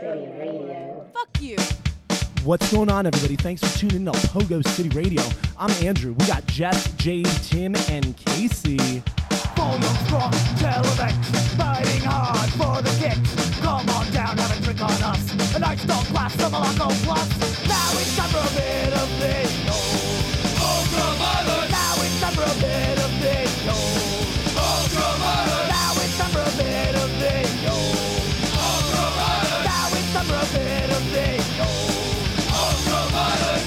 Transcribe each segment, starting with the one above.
City Radio. Fuck you. What's going on, everybody? Thanks for tuning in to Pogo City Radio. I'm Andrew. We got Jess, Jade, Tim, and Casey. Volume strong, television, fighting hard for the kicks. Come on down, have a drink on us. A nice dog glass of Morocco Plus. Now it's time for a bit of video. Ultraviolet. Now it's time for a bit of video. Ultraviolet. Now it's time for a bit of video. Ultraviolet. Now it's time for a bit of video. Ultraviolet.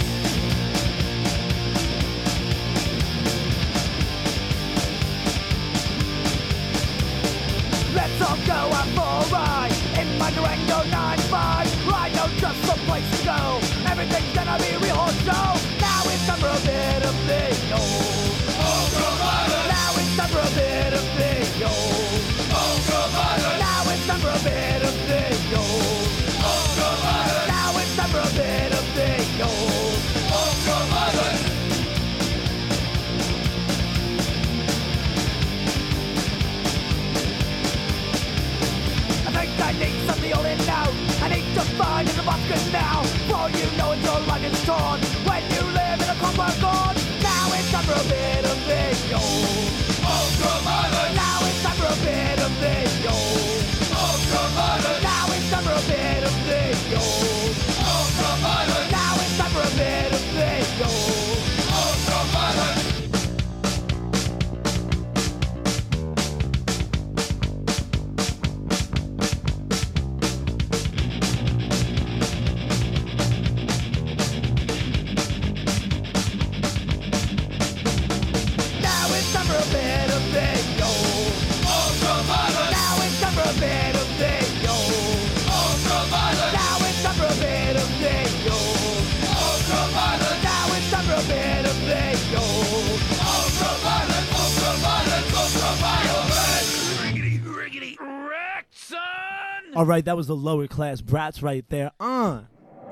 Let's all go out for a ride in my Durango 9.5. I know just the place to go. Everything's gonna be a real hot show. Now it's time for a bit of video. Ultraviolet. Now it's time for a bit of video. Ultraviolet. Now it's time for a bit of video. Ultraviolet. Now it's time for a bit of video. Ultraviolet. I need something all in now. I need to find in the basket now. For you know it's your life is torn. When you live in a comfort zone. Now it's time for a bit of video. Ultraviolet. Now it's time for a bit of video. Ultraviolet. Now it's time for a bit of video. Ultraviolet. Now it's time for a bit of video. Ultraviolet. All right, that was the lower class brats right there. Pogo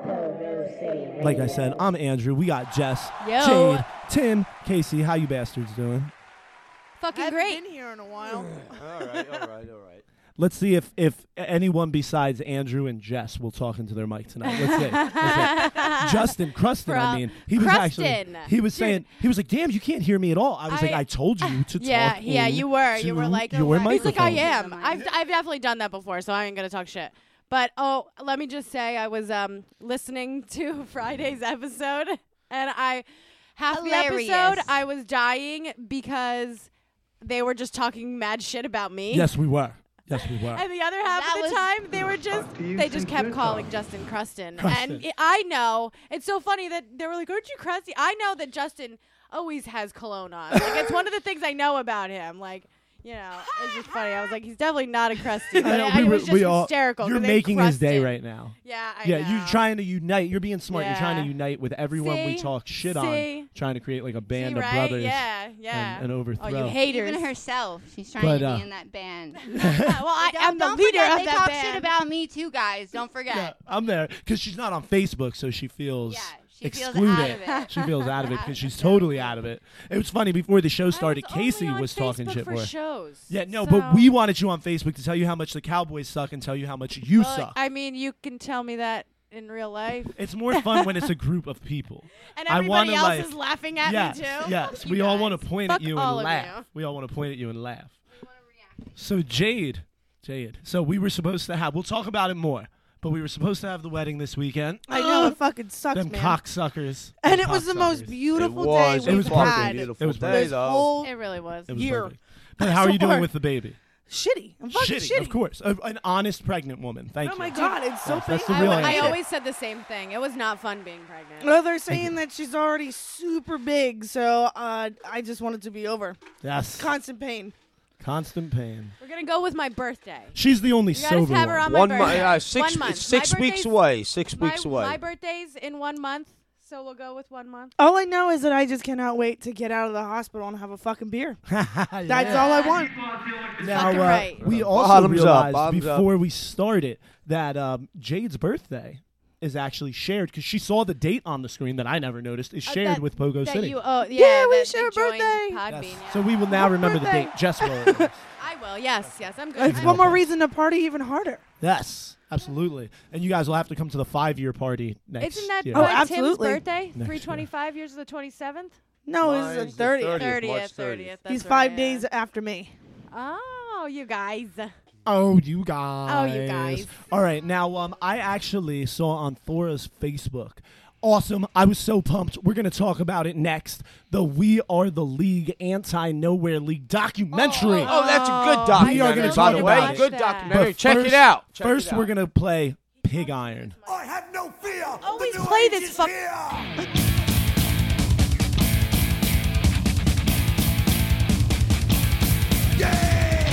City Radio. Like I said, I'm Andrew. We got Jess, Yo. Jade, Tim, Casey. How you bastards doing? Fucking I haven't great. been here in a while. All right. Let's see if anyone besides Andrew and Jess will talk into their mic tonight. Let's see. Justin Cruston, I mean. He was Cruston. he was saying, he was like, damn, you can't hear me at all. I was like, I told you to Yeah, talk you were. You were like, your he's like, I microphone. am. I've definitely done that before, so I ain't gonna talk shit. But let me just say, I was listening to Friday's episode, and half Hilarious. the episode I was dying because they were just talking mad shit about me. Yes, we were. And the other half That of the was- time, they were just, they just kept calling Justin Cruston. And I know, it's so funny that they were like, aren't you crusty? I know that Justin always has cologne on. Like, it's one of the things I know about him. Like, you know, it's just funny. I was like, he's definitely not a crusty. But it was just hysterical. You're 'cause they making his day crusted. right now. Yeah, I know. You're trying to unite. You're being smart. You're trying to Yeah. unite with everyone we See? talk shit See? on. Trying to create like a band See, of right? brothers Yeah. and overthrow. Oh, you haters. Even herself, she's trying But, to be in that band. Well, I am the Don't leader forget, of they that talk band. shit about me too, guys. Don't forget. Yeah, I'm there because she's not on Facebook, so she feels she feels excluded. out of it. She feels out of it because she's totally out of it. It was funny before the show started. I was Casey only on was talking Facebook shit for her. shows. Yeah, no, so- but we wanted you on Facebook to tell you how much the Cowboys suck and tell you how much you Well, suck. I mean, you can tell me that in real life. It's more fun when it's a group of people. And I everybody wanna, else like- is laughing at Yes, me too. yes. You We all guys. want to point Fuck at you all and of laugh. you. We all want to point at you and laugh. So Jade. So we were supposed to have. We'll talk about it more. But we were supposed to have the wedding this weekend. I know, it fucking sucks, Them man. cocksuckers. And Them it was the most cocksuckers. beautiful It was. day It was we've perfect. had. Beautiful It was day, This though. whole It really was. It was year. perfect. But how are you doing Sorry. with the baby? shitty. I'm fucking shitty. Of course. An honest pregnant woman. Thank you. Oh my god, it's so Yes, that's painful. the real I answer. always said the same thing. It was not fun being pregnant. Well, they're saying that she's already super big, so I just want it to be over. Yes. Constant pain. Constant pain. We're gonna go with my birthday. She's the only You gotta sober have her one. on my 1 month. birthday. 6 1 month. It's 6 My weeks birthday's- away. 6 weeks away. My birthday's in 1 month, so we'll go with 1 month. All I know is that I just cannot wait to get out of the hospital and have a fucking beer. That's Yeah. all I want. Now, fucking right. we also Bottoms up, realized bottoms up. before we started that Jade's birthday is actually shared because she saw the date on the screen that I never noticed is shared that- with Pogo That City. you, oh, Yeah, we that share a joined birthday. Podbean, Yes. yeah. So we will now Happy remember birthday. the date. Jess will. I will. Yes, I'm good. It's you one know. more reason to party even harder. Yes. Absolutely. And you guys will have to come to the 5-year party next Isn't that year. Oh, Tim's absolutely. birthday? Next 325 years of the 27th? No, Mine's it's the the 30th. 30th. March 30th. He's that's 5 right, days yeah. after me. Oh, you guys. Oh, you guys. Oh, you guys. All right. Now, I actually saw on Thora's Facebook. Awesome. I was so pumped. We're going to talk about it next. The We Are the League Anti-Nowhere League documentary. Oh, that's a good We are documentary, gonna by talk the about way. it. Good But documentary. But Check first- it out. Check First, it out. we're going to play Pig Iron. I have no fear. Always The new play age this is fuck- here. Yeah.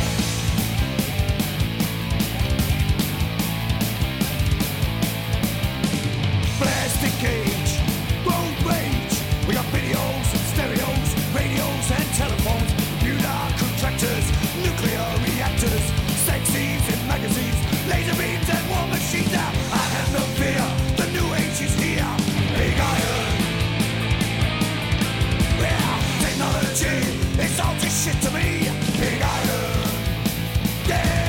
Plastic cage, road rage. We got videos, stereos, radios, and telephones. Computer contractors, nuclear reactors, sex scenes in magazines, laser beams and war machines. Now I have no fear. The new age is here. Big iron. Yeah, technology, it's all just shit to me. Big iron. Yeah.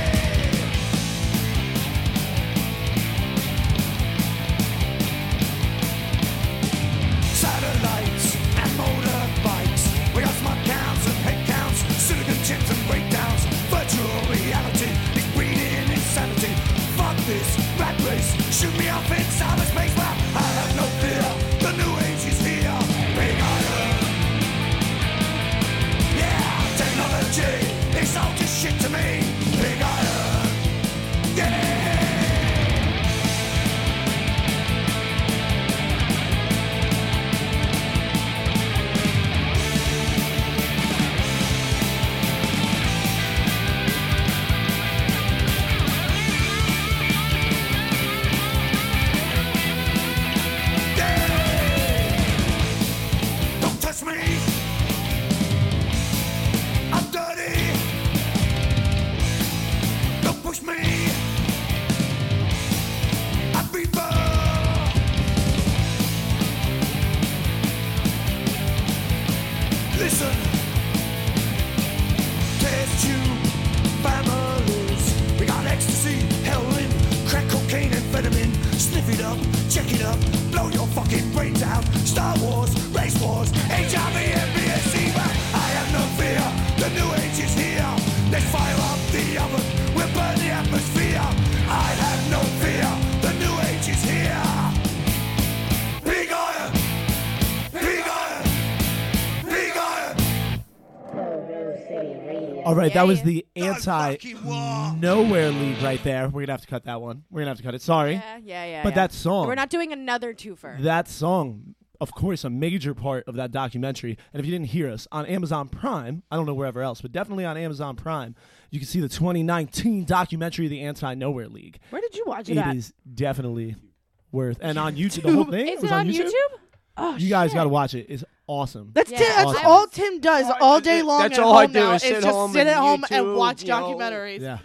Satellites and motorbikes. We got smart counts and head counts, silicon chips and breakdowns. Virtual reality is breeding insanity. Fuck this rat race. Shoot me off in cyberspace. Well, I have no fear. The new age is here. Big iron. Yeah, technology. It's all just shit to me. Big iron. Yeah. Don't touch me. I'm dirty. Don't push me. I'm fever. Listen. Test tube families. We got ecstasy, heroin, crack cocaine, amphetamine. Sniff it up, check it up, blow your fucking brains out. Star Wars, race wars, HIV and BSC. But I have no fear. The new age is here. Let's fire up the oven. We'll burn the atmosphere. I have no fear. The new age is here. Big iron. Big iron. Big iron. Provo City Radio. All right, that was yeah. the Anti-Nowhere League right there. We're going to have to cut that one. We're going to have to cut it. Sorry. Yeah. But that song. We're not doing another twofer. That song, of course, a major part of that documentary. And if you didn't hear us, on Amazon Prime, I don't know wherever else, but definitely on Amazon Prime, you can see the 2019 documentary, The Anti-Nowhere League. Where did you watch it It at? is definitely worth. And on YouTube, the whole thing Is was it on YouTube. Oh, You guys shit. got to watch it. It's awesome. That's Yeah. that's Awesome. all Tim does all day long. That's at all I home do now, is sit just home sit and at home and YouTube, watch you know. documentaries Yeah.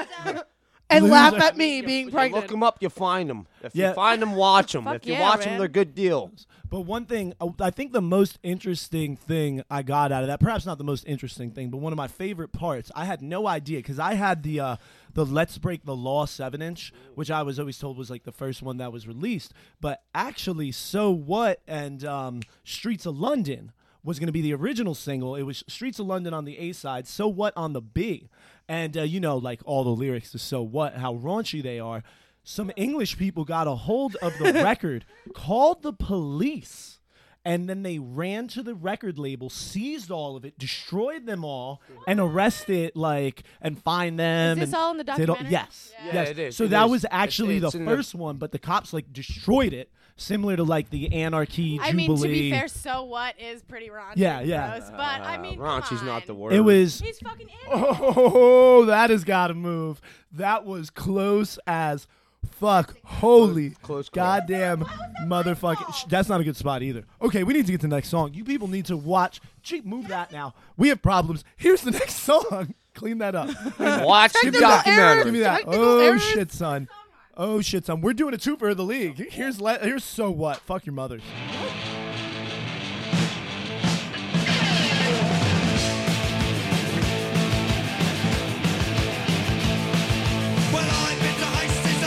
and Loser. laugh at me being You pregnant. look them up, you find them. If Yeah. you find them, watch them. Fuck If you yeah, watch them, man. they're good deal. But one thing, I think the most interesting thing I got out of that, perhaps not the most interesting thing, but one of my favorite parts, I had no idea, because I had the Let's Break the Law 7-inch, which I was always told was like the first one that was released. But actually, So What and Streets of London was going to be the original single. It was Streets of London on the A side, So What on the B. And, you know, like all the lyrics to So What, how raunchy they are. Some English people got a hold of the record, called the police, and then they ran to the record label, seized all of it, destroyed them all, and arrested, and fined them. Is this and all in the did all- documentary? yes. Yeah, Yes. it is. So It that is. was actually It's the in the- first one, but the cops, destroyed it, similar to, the Anarchy, I Jubilee. mean, to be fair, So What is pretty raunchy. Yeah, and yeah. gross, but I mean, Raunchy's come not on. the word. It was... He's fucking in it. Oh, that has got to move. That was close as fuck. Holy Close call. goddamn motherfucking. That's not a good spot either. Okay, we need to get to the next song. You people need to watch. Gee, move that now. We have problems. Here's the next song. Clean that up. Watch the Technical documentary. Give me that. Technical Oh errors. shit, son. Oh shit, son. We're doing a twofer of the league. Here's So What. Fuck your mothers. Well, I've been to Hastings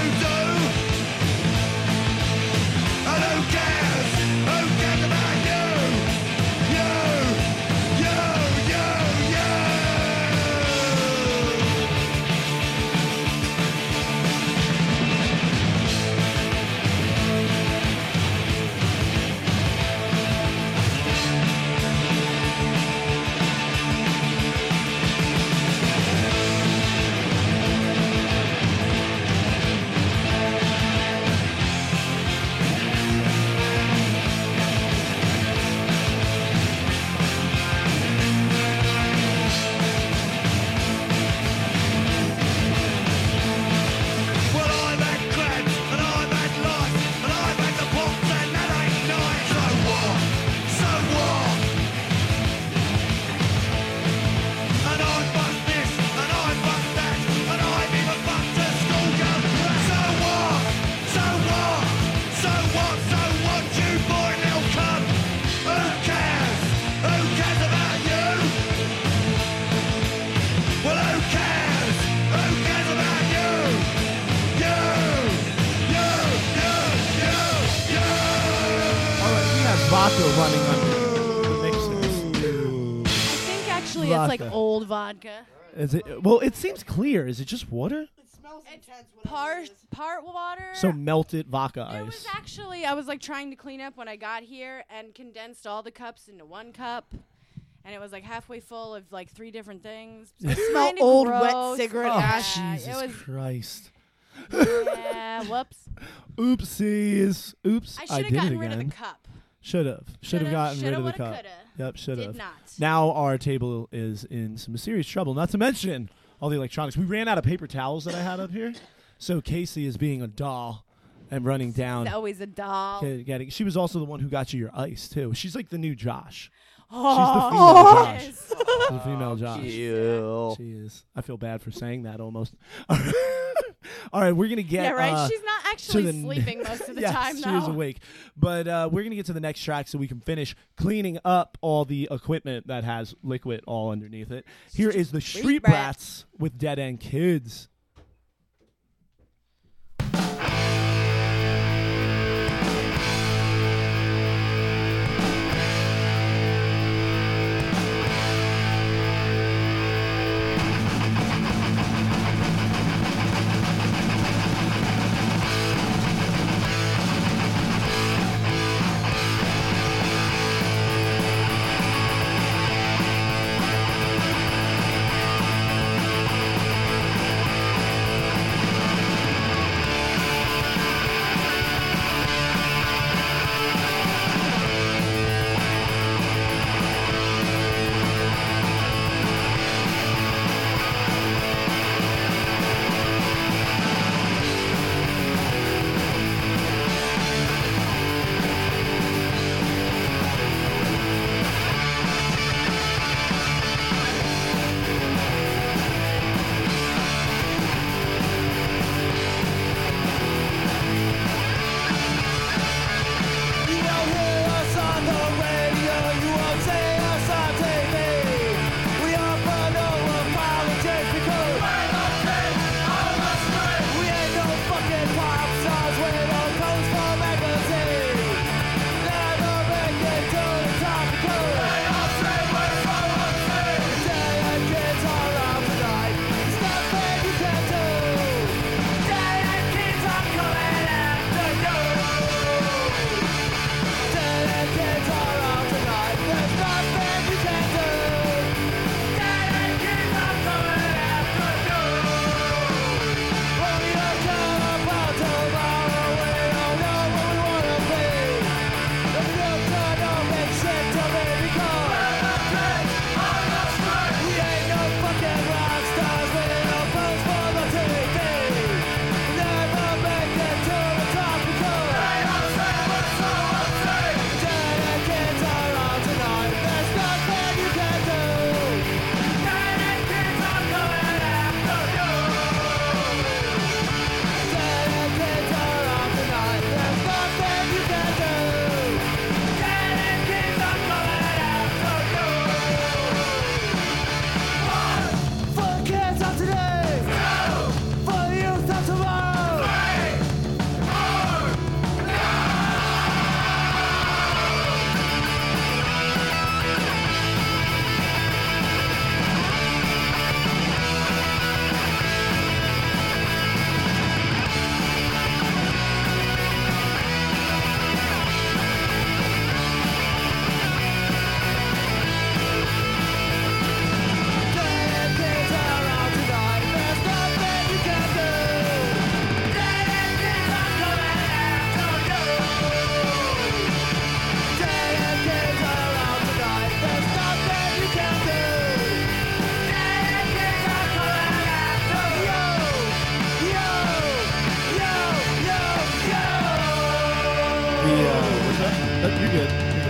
vodka running under the mixers. I think actually it's like Vodka. old vodka. Is it? Well, it seems clear. Is it just water? Part water. So melted vodka It was ice. actually, I was like trying to clean up when I got here and condensed all the cups into one cup. And it was like halfway full of like 3 different things. It smell kinda old wet gross. cigarette Oh, ash. Jesus it was, Christ. yeah, whoops. Oopsies. Oops. I should have did gotten it rid of again. the cup. Should have gotten rid of the woulda, cup. coulda. Yep, should Did have. not. Now our table is in some serious trouble. Not to mention all the electronics. We ran out of paper towels that I had up here, so Casey is being a doll and running down. It's always a doll. She was also the one who got you your ice too. She's like the new Josh. Oh, She's the female Josh. Ew. She is. I feel bad for saying that almost. All right, we're gonna get. yeah, right. She's not actually the- sleeping most of the yes, time, she though. is awake. But we're gonna get to the next track so we can finish cleaning up all the equipment that has liquid all underneath it. Here is the Street Brats with Dead End Kids. You're good.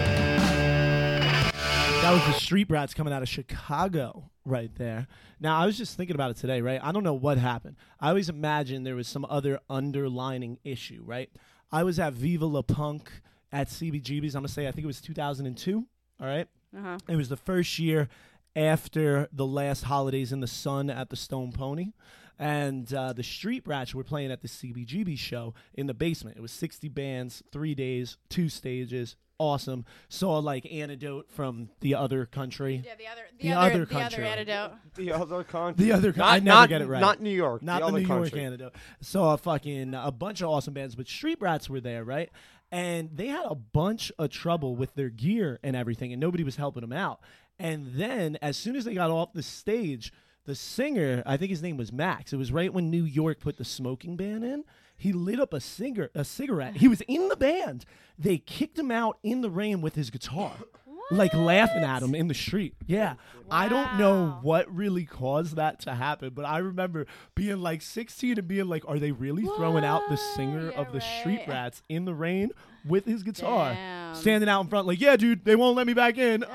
That was the Street Rats coming out of Chicago right there. Now, I was just thinking about it today, right? I don't know what happened. I always imagined there was some other underlining issue, right? I was at Viva La Punk at CBGB's. I'm going to say I think it was 2002, all right? Uh-huh. It was the first year after the last Holidays in the Sun at the Stone Pony. And the Street Rats were playing at the CBGB show in the basement. It was 60 bands, 3 days, 2 stages. Awesome. Saw like Antidote from the other country. Yeah, the The other other country. antidote. The other country. The other Not, I never not, get it right. Not New York. Not the the other New country. York Antidote. Saw a bunch of awesome bands, but Street Rats were there, right? And they had a bunch of trouble with their gear and everything, and nobody was helping them out. And then as soon as they got off the stage, the singer, I think his name was Max. It was right when New York put the smoking ban in. He lit up a cigarette. He was in the band. They kicked him out in the rain with his guitar, like laughing at him in the street. Yeah. I don't know Wow. what really caused that to happen, but I remember being like 16 and being like, are they really throwing out the singer Yeah, of the Street right. Rats in the rain with his guitar? Damn. Standing out in front like, yeah, dude, they won't let me back in.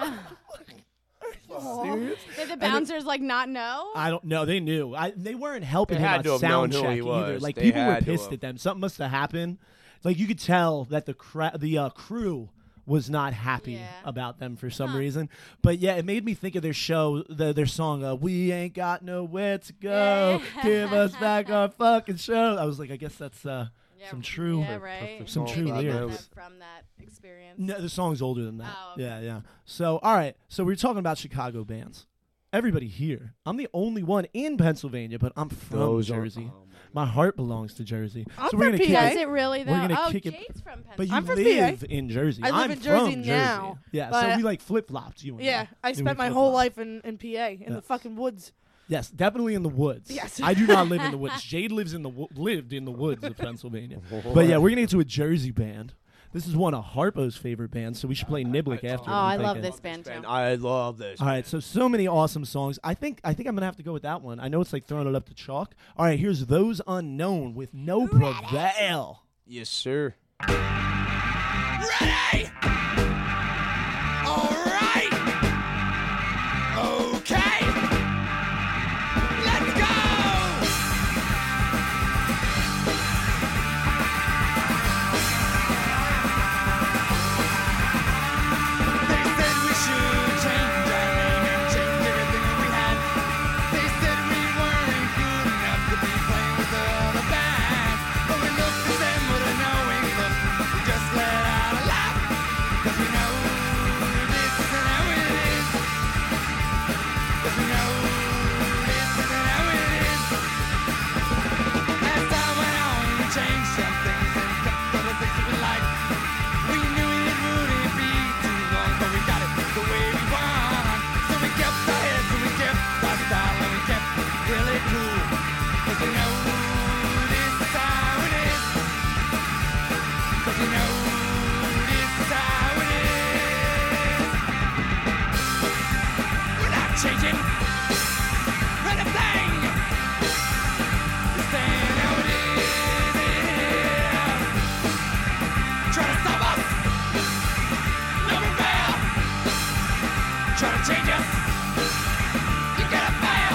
Serious? Did the bouncers like not know? I don't know. They knew. They weren't helping They him had on to have known sound who check he either. was. Like They people were had to pissed have. at them. Something must have happened. Like you could tell that the crew was not happy Yeah. about them for some reason. But yeah, it made me think of their show, their song, "We Ain't Got Nowhere to Go, Give Us Back Our Fucking Show." I was like, I guess that's some true, Yeah, right. some Maybe true they got lyrics. that From that experience. No, the song's older than that. Oh, okay. Yeah. So, all right. So we're talking about Chicago bands. Everybody here. I'm the only one in Pennsylvania, but I'm from Those are- Jersey. oh, man. My heart belongs to Jersey. I'm so we're from gonna kick PA. Is it. it really though? We're gonna Oh, kick it- Jade's from But you I'm from live in Jersey. I live I'm in Jersey from now, Jersey. Yeah, so but- we like flip flopped. You and Yeah, I We spent my flip-flop. whole life in PA, in Yeah. the fucking woods. Yes, definitely in the woods. Yes. I do not live in the woods. Jade lives in lived in the woods of Pennsylvania. But yeah, we're gonna get to a Jersey band. This is one of Harpo's favorite bands, so we should play Niblick after. Oh, I'm I love thinking. this band too. And I love this. All right, so many awesome songs. I think I'm gonna have to go with that one. I know it's like throwing it up to chalk. All right, here's Those Unknown with No Prevail. Yes, sir. Ready? All right. Okay. Let's go. They said we should change our name and change everything we had. They said we weren't good enough to be playing with the other bands. But we looked at them with a knowing look. We just let out a laugh. 'Cause we know this isn't how it is. 'Cause we know this isn't how it is. As time went on, we changed some things and kept other things that we liked. We knew it wouldn't be too long, but we got it the way we want. So we kept our heads and we kept our style and we kept it really cool. 'Cause we know this is how it is. 'Cause we know this is how it is. We're not changing anything. We're staying how it is. Try to stop us. No prevail. Try to change us. You gotta fail.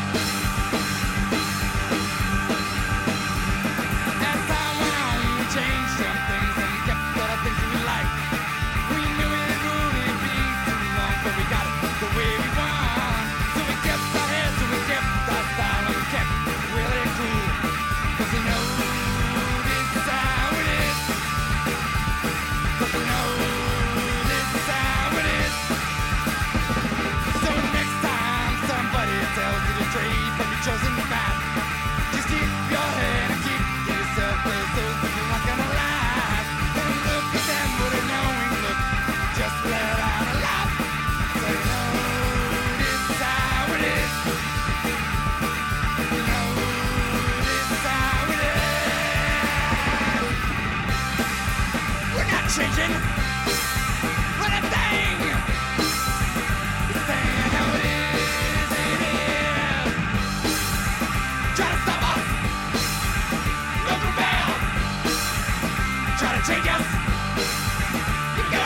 As time went on, we changed some things and kept other things that we liked. We knew it wouldn't be too long, but we got it the way we want. So we kept our heads and we kept our style and we kept it really cool. 'Cause we know this is how it is. 'Cause we know this is how it is. So next time somebody tells you to trade from your chosen path, just keep your head and keep to yourself, 'cause those people aren't gonna last. Don't look at them with a knowing look. Just let out a laugh. So you know this is how it is. You know this is how it is. We're not changing anything. We're staying how it is. Try to stop us. No prevail. Try to change us. You gotta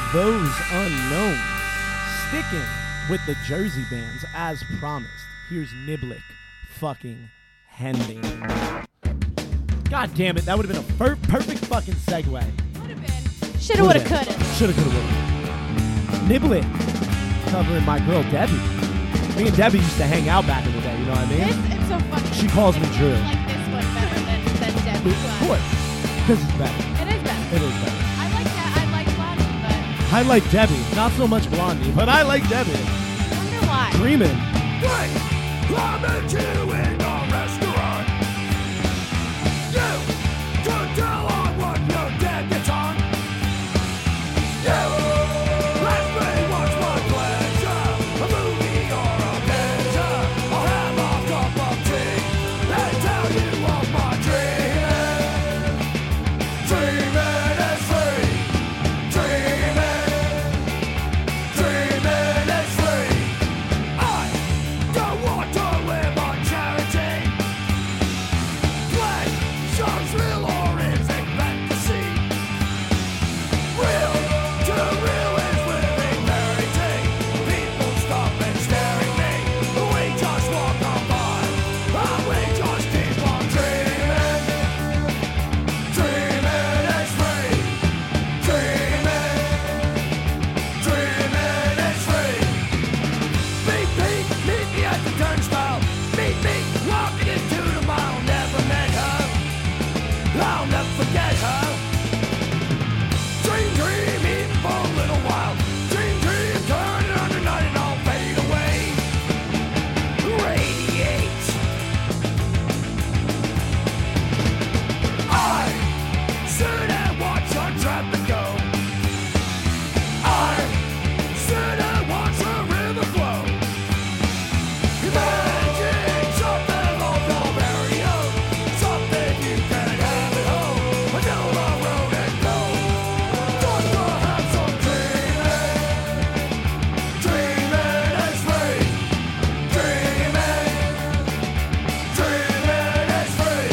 Those Unknowns. Sticking with the Jersey bands as promised. Here's Niblick fucking Hending. God damn it, that would have been a perfect fucking segue. Would have been. Shoulda, woulda, coulda. Shoulda, coulda, woulda. Niblick covering my girl Debbie. Me and Debbie used to hang out back in the day, you know what I mean? It's so funny. She calls me Drew. I like this one better than Debbie. Of course. Because it's better. It is better. It is better. I like that. I like Blondie, but I like Debbie. Not so much Blondie, but I like Debbie. I wonder why. Dreaming. Wait, I met you in a restaurant. You could tell on what your dad gets on. You let me watch my pleasure, a movie or a picture. I'll have a cup of tea and tell you of my dreaming. Dreaming is free. Dreaming is free. I don't want to live on charity. Play songs real or is it fantasy? Real to real is living verity. People stop and stare at me. We just walk on by, and we just keep on dreaming. Dreaming is free. Dreaming is free. Meet me at the turnstile. Meet me walking into the mile. Never met her. I'll never forget her. Dream, even for a little while. Dream, turn it on tonight and I'll fade away. Radiate. I sit and watch our traffic go. I sit and watch the river flow. Imagine something of your very own, something you can have at home until the road is blown. Just to have some dreaming. Dreaming is free. Dreaming is free.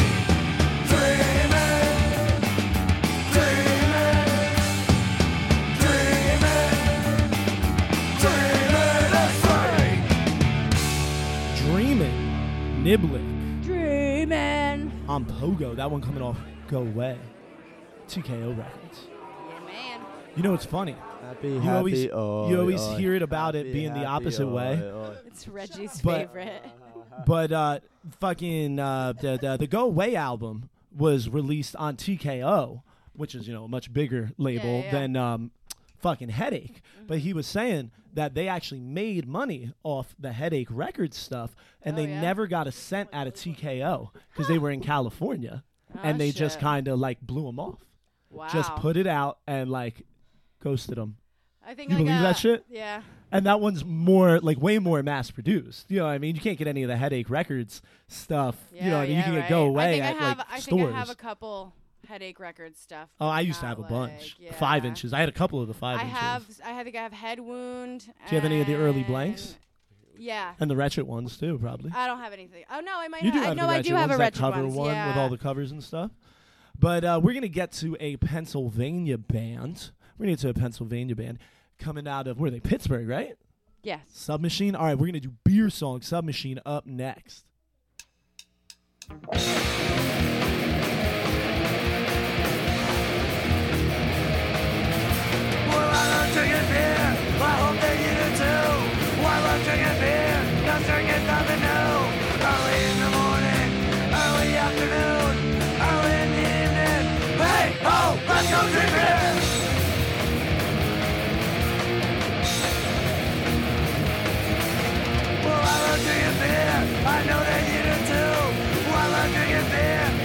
Dreaming is free. Dreaming. Niblick. Dreaming. On Pogo. That one coming off Go Away. TKO Records. Yeah, man. You know what's funny? Happy, You always hear it about it being the opposite way. It's Reggie's But- favorite. But fucking the Go Away album was released on TKO, which is, you know, a much bigger label yeah. than fucking Headache. But he was saying that they actually made money off the Headache Records stuff, and Oh, they yeah? never got a cent out of TKO because they were in California, and they just shit. kind of like blew them off. Wow. Just put it out and like ghosted them. I think You like believe that shit? Yeah. And that one's more, like, way more mass produced. You know what I mean? You can't get any of the Headache Records stuff. Yeah, you know what I mean? You can right. get Go Away I at think I have, like I stores. think I have a couple Headache Records stuff. Oh, I but used to have a not, bunch. like, 5 yeah. inches. I had a couple of the 5 inches. I think I have Head Wound. Do you have any of the early and- blanks? Yeah. And the Wretched ones, too, probably. I don't have anything. Oh no, I might. You do have. have No, the I Wretched do have ones, a that Wretched cover ones. one yeah. with all the covers and stuff. But we're going to get to a Pennsylvania band. We're going to get to a Pennsylvania band coming out of, where are they? Pittsburgh, right? Yes. Submachine. All right, we're going to do Beer Song Submachine up next. Well, I love drinking beer. I hope that you do too. Well, I love drinking beer. Cause drinking nothing new. Early in the morning, early afternoon, early in the evening. Hey, oh, let's go drink beer. Well, I love drinking beer. I know that you do too. Well, I love drinking beer.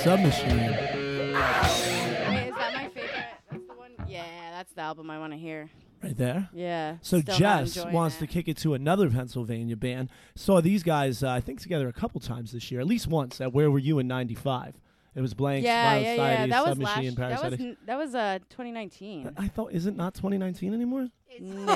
Submachine. Wait, is that my favorite? That's the one. Yeah, that's the album I want to hear. Right there. Yeah. So still not Jess enjoying wants it. to kick it to another Pennsylvania band. Saw these guys, I think, together a couple times this year, at least once at Where Were You in '95. It was Blanks, Yeah, Violent yeah, yeah. Society, That was Submachine, last. Parasitics. That was 2019. I thought, is it not 2019 anymore? No.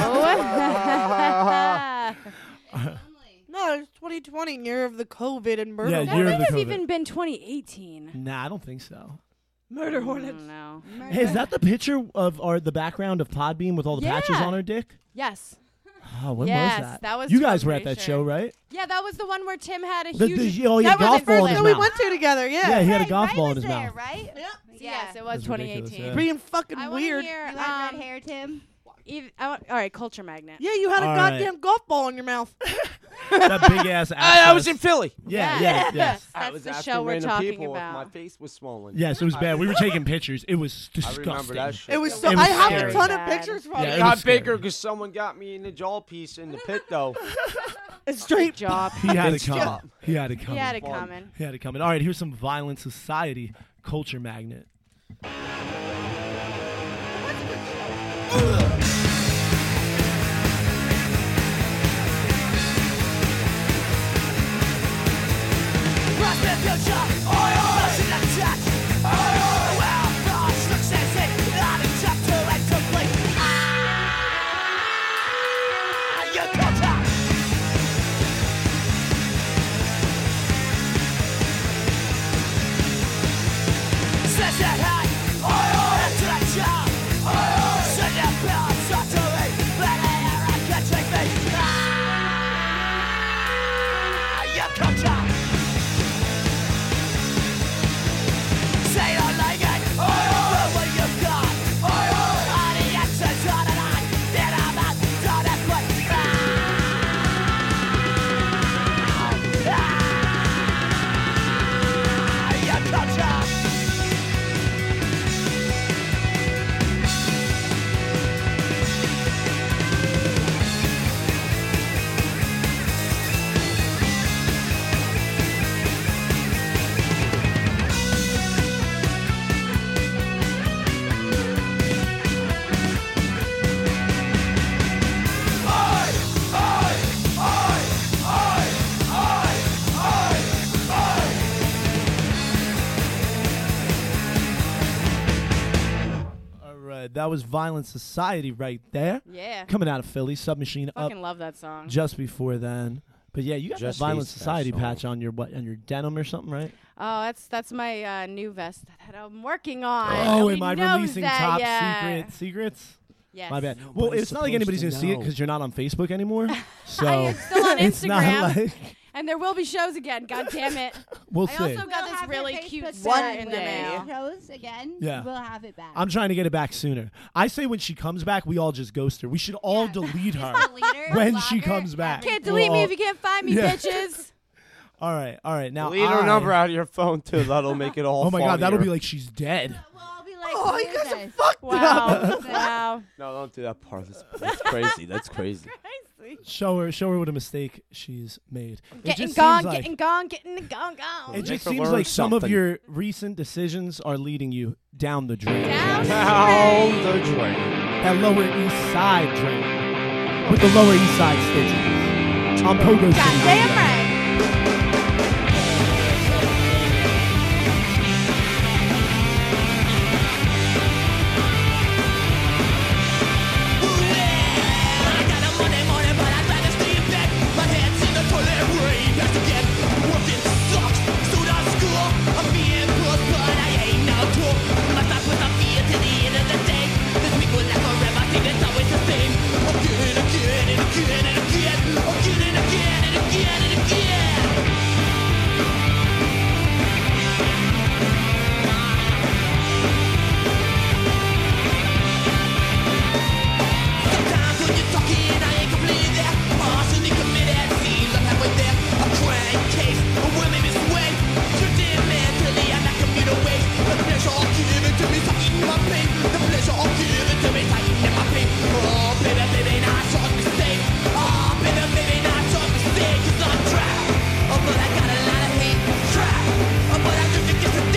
No, it's 2020, year of the COVID and murder. Yeah, That year of might the have COVID. even been 2018. Nah, I don't think so. Murder I hornets. don't know. Hey, is that the picture of the background of Podbeam with all the patches Yeah. on her dick? Yes. Oh, when Yes, was that? that was you from guys were at that Glacier. show, right? Yeah, that was the one where Tim had a The- huge. the- oh, yeah, that was golf the ball in first his that one we mouth. went to together, Yeah, yeah. he had a Hey, golf Ray ball in was his there, mouth. right? Yes, it was That's ridiculous, 2018. yeah. Being fucking I weird. want to hear. You had red hair, Tim. All right, Culture Magnet. Yeah, you had a All right. goddamn golf ball in your mouth. That big ass. I was in Philly. Yeah, Yeah. yeah, yes. I That's was the asking show we're random talking people about. If my face was swollen. Yes, it was bad. We were taking pictures. It was I disgusting. remember that shit. It was It so. was I have scary. a ton of Bad. pictures from Yeah, It it. it got was scary. bigger because someone got me in the jaw piece in the pit, though. It's straight. Job. He had it It's coming. tough. He had it coming. He had it fun. coming. He had it coming. All right, here's some Violent Society, Culture Magnet. All right, that was Violent Society right there. Yeah. Coming out of Philly, Submachine up Fucking love that song. just before then. But yeah, you got Just that Violent hates that Society song. patch on your denim or something, right? Oh, that's my new vest that I'm working on. Oh, Nobody am I knows releasing that top yet. secrets? Yes. My bad. Well, Nobody's it's not like supposed anybody's to gonna see it know. because you're not on Facebook anymore. So I am still on it's not Instagram, like and there will be shows again. God damn it! we'll I see. also got this really cute set set in the day. mail. Shows again. Yeah. We'll have it back. I'm trying to get it back sooner. I say when she comes back, we all just ghost her. We should all delete her when she comes back. Can't delete me Well, if you can't find me, yeah. bitches. All right. Now, Leave her number out of your phone, too. That'll make it all Oh my God, that'll be funnier. like she's dead. Well, I'll be like, Oh, who you is guys are this? fucked Wow, up. wow. No, don't do that part. That's crazy. That's crazy. Show her what a mistake she's made. It Getting just gone, seems like, getting gone, getting gone. It Make just her seems learn like some of something. your recent decisions are leading you down the drain. Down Down the drain. That Lower East Side drain. With the Lower East Side stitches. On Pogo City. Goddamn Radio. right. But I do think it's a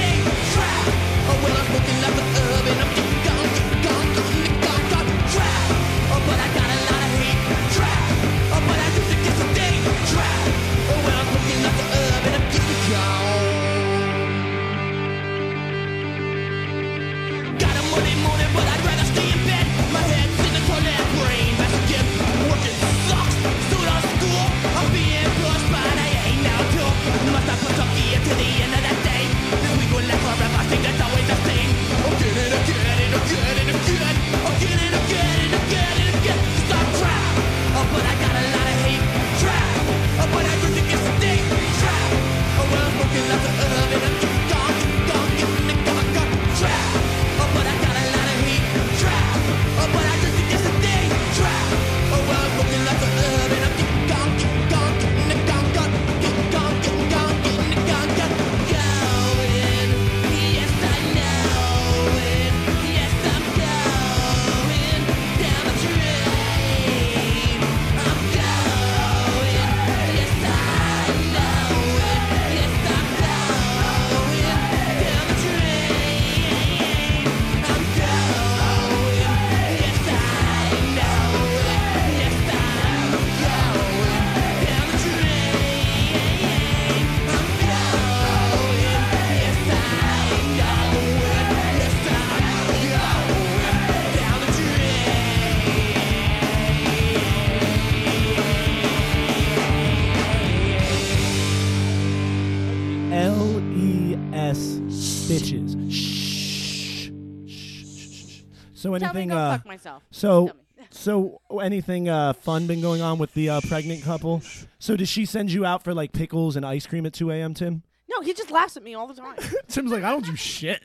So Tell me anything? to go fuck myself. So Tell me. so anything fun been going on with the pregnant couple? So did she send you out for like pickles and ice cream at 2 a.m., Tim? No, he just laughs at me all the time. Tim's like, I don't do shit.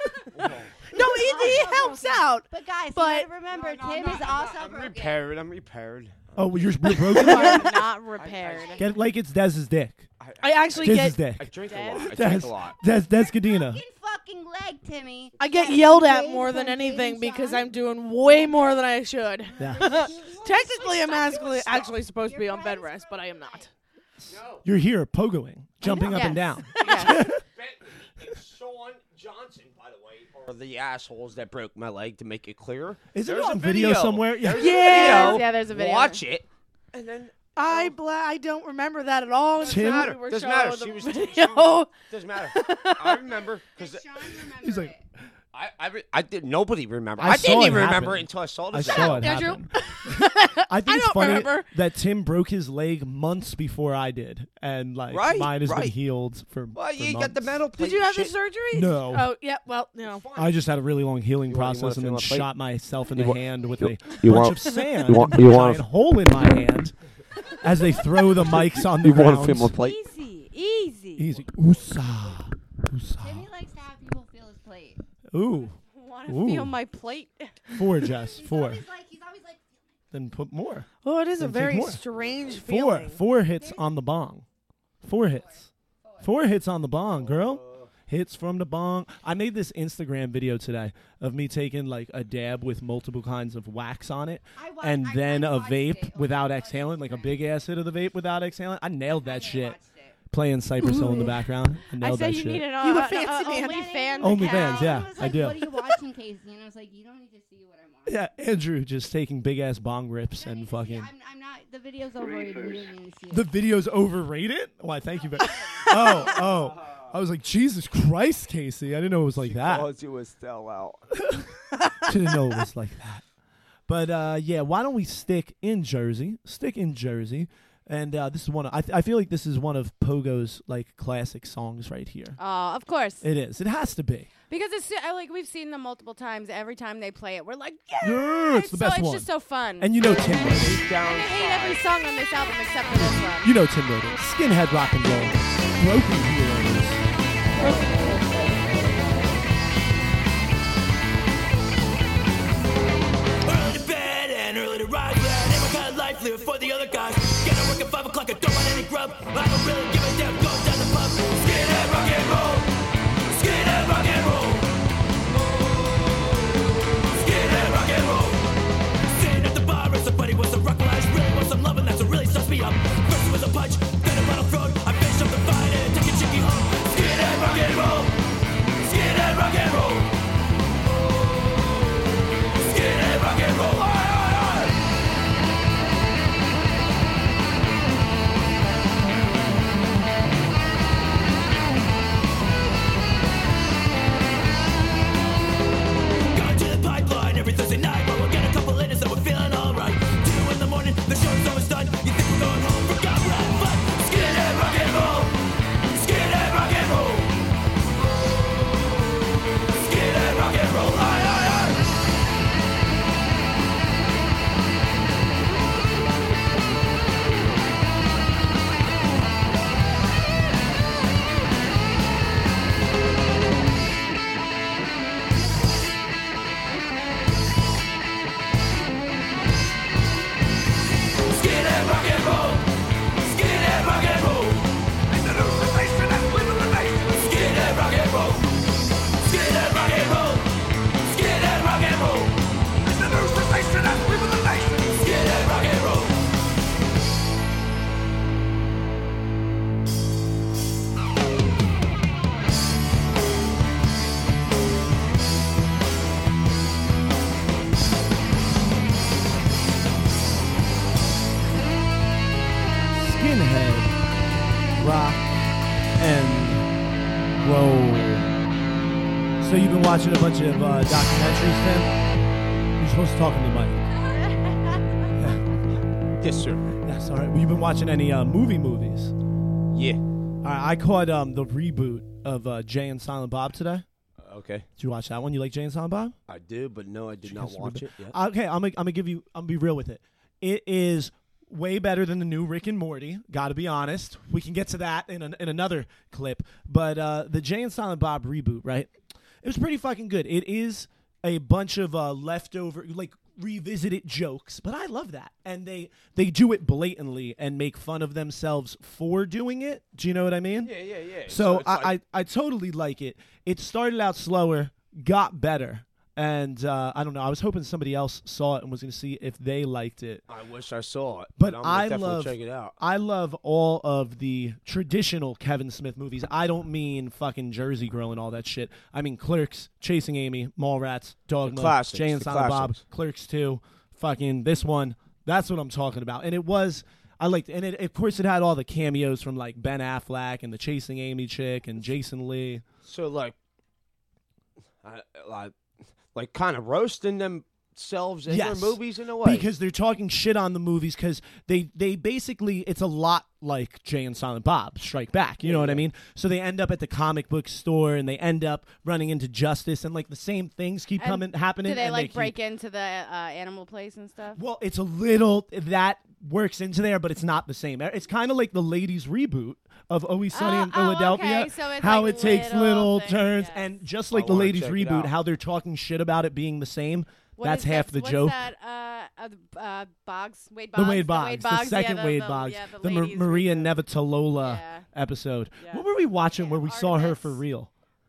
No, he helps out. But guys, But- you gotta remember, Tim is also I'm broken. repaired. I'm repaired. Oh, you're broken. You are not repaired. Get like it's Dez's dick. I actually Dez's get I dick. drink a lot. I Des, drink a lot. Des Cadena. Fucking leg, Timmy. I get Yeah, yelled at James more than from anything Baby because Sean. I'm doing way more than I should. Yeah. Technically, I'm actually supposed to be on bed rest, but I am not. You're here pogoing, jumping up and Yes. down. Yes. It's Sean Johnson, by the way, or the assholes that broke my leg. To make it clear, Is it There's on a video somewhere? Yeah. There's Yeah. a video. Yeah, there's a video. Watch it, and then I don't remember that at all. It's Tim? not we were Doesn't showing matter. the She was- video. doesn't matter. I remember because Sean remember He's like, it. I did. Nobody remember. I I saw didn't it even remember happen. it until I saw the I video. saw it Andrew. happen. I think I it's don't funny remember. that Tim broke his leg months before I did, and like Right, mine has been right. healed for. Well, for you got the months. metal plate. Did you have the shit. surgery? No. Oh yeah. Well, you know. I just had a really long healing You want- you process wanna and then feel my plate? shot myself in the You want- hand with you- a you bunch want- of sand. you want- and you a want- giant hole in my hand as they throw the mics on the You want ground. to feel my plate? Easy. Easy. Oosa. Oosa. Timmy likes to have people feel his plate. Ooh. Want to Ooh. feel my plate? 4, Jess. He's 4. always like, Then put more. Oh, it is a Then take very more. strange 4. feeling. 4 hits on the bong. 4 hits. 4 hits on the bong, girl. Hits from the bong. I made this Instagram video today of me taking like a dab with multiple kinds of wax on it, and then a vape without exhaling, like a big ass hit of the vape without exhaling. I nailed that shit. Playing Cypress Hill in the background. I I nailed said that you shit. needed You a an fancy man. OnlyFans OnlyFans, account. yeah. He was I like, do. What are you watching, Casey? And I was like, you don't need to see what I'm watching. Yeah, Andrew just taking big ass bong rips Let me and see. fucking. I'm not. The video's overrated. You don't need to see it. The video's overrated? Why, thank you very Oh. I was like, Jesus Christ, Casey. I didn't know it was like that. Calls you a sellout. Didn't know it was like that. But yeah, why don't we stick in Jersey? And this is one. I feel like this is one of Pogo's like classic songs right here. Oh, of course. It is. It has to be. Because it's like we've seen them multiple times. Every time they play it, we're like, yeah, Yeah, it's the best it's one. just so fun. And you know Tim wrote it. And I hate every song on this album except for this one. You know Tim wrote it. Skinhead rock and roll. Broken Heroes. Early to bed and early to rise, but I never got life, live for the other guys. Get to work at 5 o'clock, I don't want any grub. I don't really give a damn, go down the pub. Skinhead rock and roll. Skinhead rock and roll. Skinhead rock and roll. Sitting at the bar and somebody wants to rock life, really wants some love, and that's what really stuffs me up. First it was a punch, then a bottle thrown. I finished up the fight and took a chickie home. Skinhead rock and roll. Skinhead rock and roll. Skinhead rock and roll. Aye, aye, aye. Going to the pipeline every Thursday night, but we'll get a couple in, so we're feeling alright. 2 in the morning, the show's almost done. You think we're going home? Forgot we're having fun. Skinhead rock and roll. Skinhead rock and roll. Skinhead rock and roll. Aye, aye, aye. Skinhead rock and roll. Skinhead rock and roll. It's the new sensation that's living the nation. Skinhead rock and roll. Skinhead rock and roll. Skinhead rock and roll. It's the new sensation that's living the nation. Skinhead rock and roll. Skinhead rock and roll. So you've been watching a bunch of documentaries, Tim? You're supposed to talk in the mic. Yes, sir. That's all right. Well, you've been watching any movies? Yeah. All right, I caught the reboot of Jay and Silent Bob today. Okay. Did you watch that one? You like Jay and Silent Bob? I do, but no, I did not watch it yet. Okay, I'm gonna give you. I'm gonna be real with it. It is way better than the new Rick and Morty. Got to be honest. We can get to that in another clip. But the Jay and Silent Bob reboot, right? It was pretty fucking good. It is a bunch of leftover, like, revisited jokes, but I love that. And they do it blatantly and make fun of themselves for doing it. Do you know what I mean? Yeah. So it's like, I totally like it. It started out slower, got better. And I don't know. I was hoping somebody else saw it and was going to see if they liked it. I wish I saw it, But I'm I gonna definitely love check it out. I love all of the traditional Kevin Smith movies. I don't mean fucking Jersey Girl and all that shit. I mean Clerks, Chasing Amy, Mallrats, Dogma, classics, Jay and the Silent Bob, classics. Clerks 2, fucking this one. That's what I'm talking about. And it was, I liked it. And it, of course it had all the cameos from like Ben Affleck and the Chasing Amy chick and Jason Lee. So like kind of roasting themselves in Yes. their movies in a way. Because they're talking shit on the movies because they basically, it's a lot like Jay and Silent Bob Strike Back. You know what I mean? So they end up at the comic book store and they end up running into Justice and like the same things keep And happening. Do they and like keep- break into the animal place and stuff? Well, it's a little, that works into there, but it's not the same. It's kind of like the ladies reboot of Always Sunny in Philadelphia. Okay. So it's how like it takes little things, turns. yes. And just like I the wanna ladies check it reboot, out. how they're talking shit about it being the same. What That's is half that- the what's joke. That, Boggs? Wade The Boggs? Wade Boggs, the second Wade Boggs, Yeah, the ladies Maria reboot. Navratilova Yeah. episode. Yeah. What were we watching where we saw her for Artemis. real?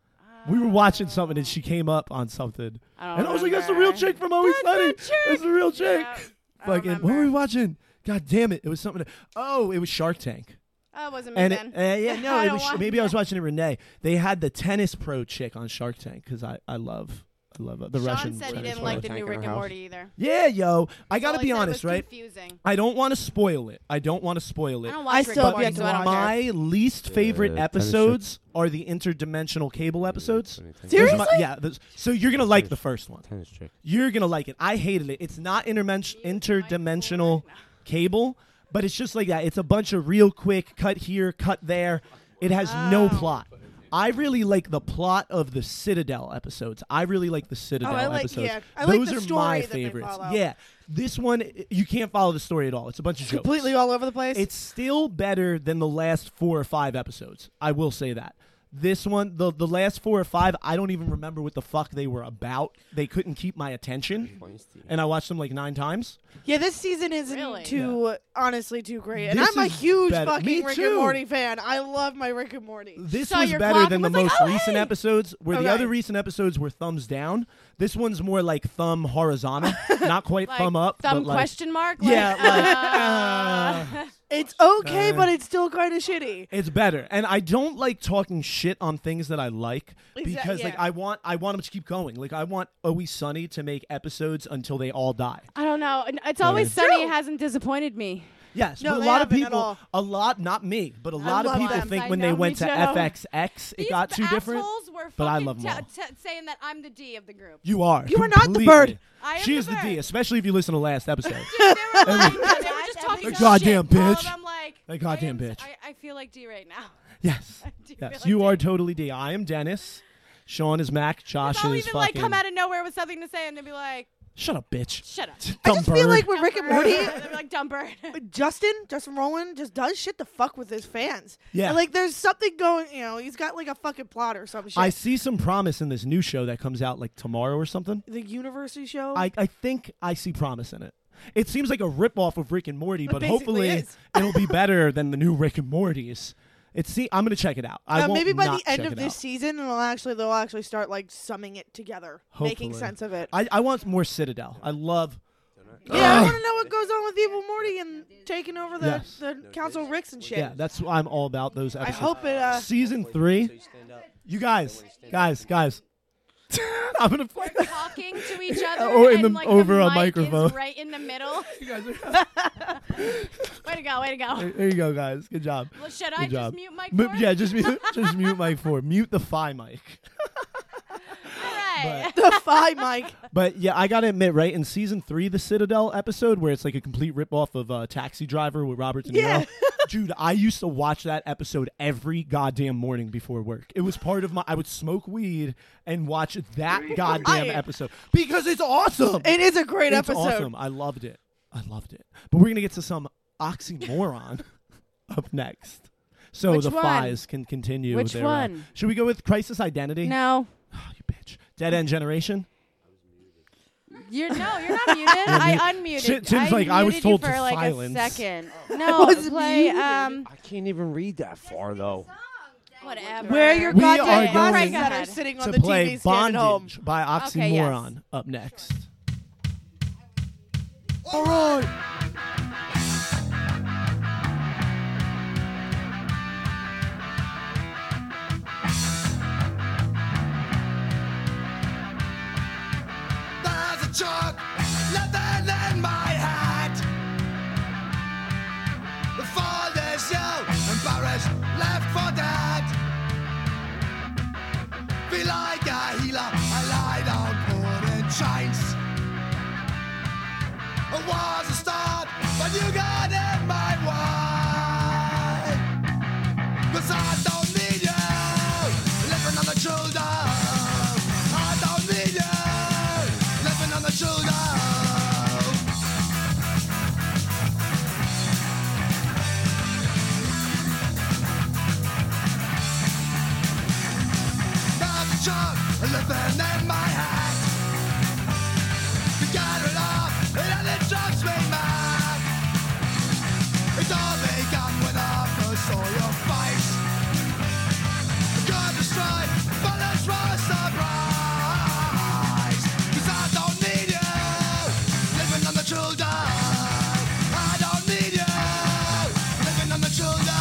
We were watching something and she came up on something, I don't and I was like, "That's the real remember. chick from Always That's Sunny. the chick! That's the real chick." Yeah, I Fucking, what were remember. we watching? God damn it! It was something. Oh, it was Shark Tank. Oh, it wasn't me And then. yeah, no, I it don't was. watch Maybe I was that. watching it. Renee. They had the tennis pro chick on Shark Tank because I love the Sean Russian. said he tennis didn't pro. like the Tank new in Rick her and house. Morty either. Yeah, yo, I gotta All he be said honest, was right? Confusing. I don't want to spoil it. I don't want to spoil it. I don't I watch Rick still and have Morty, yet to so I don't watch care. it. My least favorite tennis episodes are the interdimensional cable episodes. Seriously? Those are yeah. So you're gonna like the first one. Tennis chick. You're gonna like it. I hated it. It's not interdimensional cable, but it's just like that. It's a bunch of real quick cut here, cut there. It has no plot. I really like the plot of the Citadel episodes. I really like the Citadel I like- episodes. yeah. I like Those the are story my that they favorites. follow. Yeah. This one, you can't follow the story at all. It's a bunch of jokes. Completely all over the place. It's still better than the last 4 or 5 episodes. I will say that. This one, the last 4 or 5, I don't even remember what the fuck they were about. They couldn't keep my attention, and I watched them like 9 times. Yeah, this season isn't Really? honestly too great. And This I'm a is huge better. fucking Me Rick too. and Morty fan. I love my Rick and Morty. This Saw was your better clock than and the was like, most "Oh, recent hey!" episodes, where the Okay. other recent episodes were thumbs down. This one's more like thumb horizontal, not quite Like, thumb up. Thumb but like, question mark? Yeah, like, It's okay, but it's still kind of shitty. It's better, and I don't like talking shit on things that I like because, like, yeah. I want them to keep going. Like, I want Always Sunny to make episodes until they all die. I don't know. It's Always Sunny hasn't disappointed me. Yes, No, but a they lot of haven't at people, all. not me, but a lot of love people them. think I when know, they me went to too. FXX, it These got too different. assholes were but I fucking love them all. saying that I'm the D of the group. You are. You are not the completely. bird. I am She the is the bird. D, especially if you listen to last episode. They were just talking Like, shit. goddamn All bitch. of them like, Like, goddamn I am- bitch. I feel like D right now. Yes, I do yes, feel you like are D. totally D. I am Dennis. Sean is Mac. Josh I'll is even like fucking. come out of nowhere with something to say and they'd be like, Shut up, bitch. shut up. I Dumb just feel bird. like with Rick and Morty, They'd be like, dumb bird. Justin Roiland just does shit to fuck with his fans. Yeah. And, like, there's something going, he's got like a fucking plot or some shit. I see some promise in this new show that comes out like tomorrow or something. The University show. I think I see promise in it. It seems like a ripoff of Rick and Morty, but basically hopefully is. it'll be better than the new Rick and Morty's. I'm gonna check it out. I won't maybe by not the end check of it this out. season, they'll actually start like summing it together, making Hopefully. sense of it. I want more Citadel. I love. Yeah, I want to know what goes on with Evil Morty and taking over the, Yes. the Council Ricks and shit. Yeah, that's what I'm all about. Those I episodes. hope it. Season 3. You guys. I'm gonna play. They're talking to each other Or in and the- like over the a mic microphone. is right in the middle. You guys are- Way to go, way to go. there you go, guys. Good job. Well, should Good I job. just mute Mike Mu- for yeah, just mute Mike 4. Mute the Phi mic. All right. Defy. Defy Mike. But yeah, I gotta admit, right in season 3, the Citadel episode where it's like a complete ripoff of Taxi Driver with Robert De Niro. Yeah. Dude, I used to watch that episode every goddamn morning before work. It was part of my. I would smoke weed and watch that goddamn episode because it's awesome. It is a great It's episode. awesome. I loved it. But we're gonna get to some oxymoron up next. So Which the one? Fies can continue. Which their, one? Should we go with Crisis Identity? No. Oh, you bitch. Dead End Generation. You're not muted. I unmuted. Tim's like, I was muted told you for to like silence. a second. No, was play. muted. I can't even read that far though. Whatever. Where are your We goddamn are buses going that are ahead. sitting on To the play TV stand at home? Bondage by Okay, yes. Oxymoron up next. All right. There's a chunk living in my head. The fall is you, embarrassed, left for dead. Feel like a healer, I lie down, put in chains. It was a start, but you got in my way. 'Cause I don't need you, living on the shoulder. I don't need you, living on the shoulder. There's a chunk living in my head. You got it up, and it drives me mad. It's all begun when I first saw your face. Good destroyed, but it's was surprise. 'Cause I don't need you, living on the shoulder. I don't need you, living on the shoulder.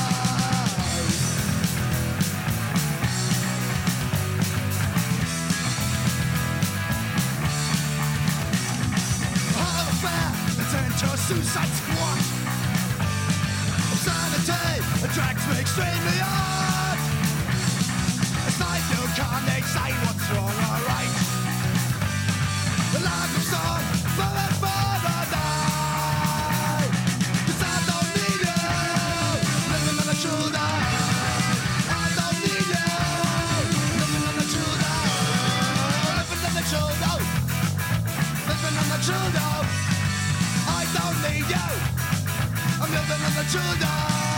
I'm a bear that's into a suicide squad. Insanity, it drags me extremely hard. It's like you can't decide what's wrong or right. The lack of sun, but it's for the night. 'Cause I don't need you, living on the shoulder. I don't need you, living on the shoulder. Living on the shoulder. Living on the shoulder. I don't need you. I'm living on the shoulder.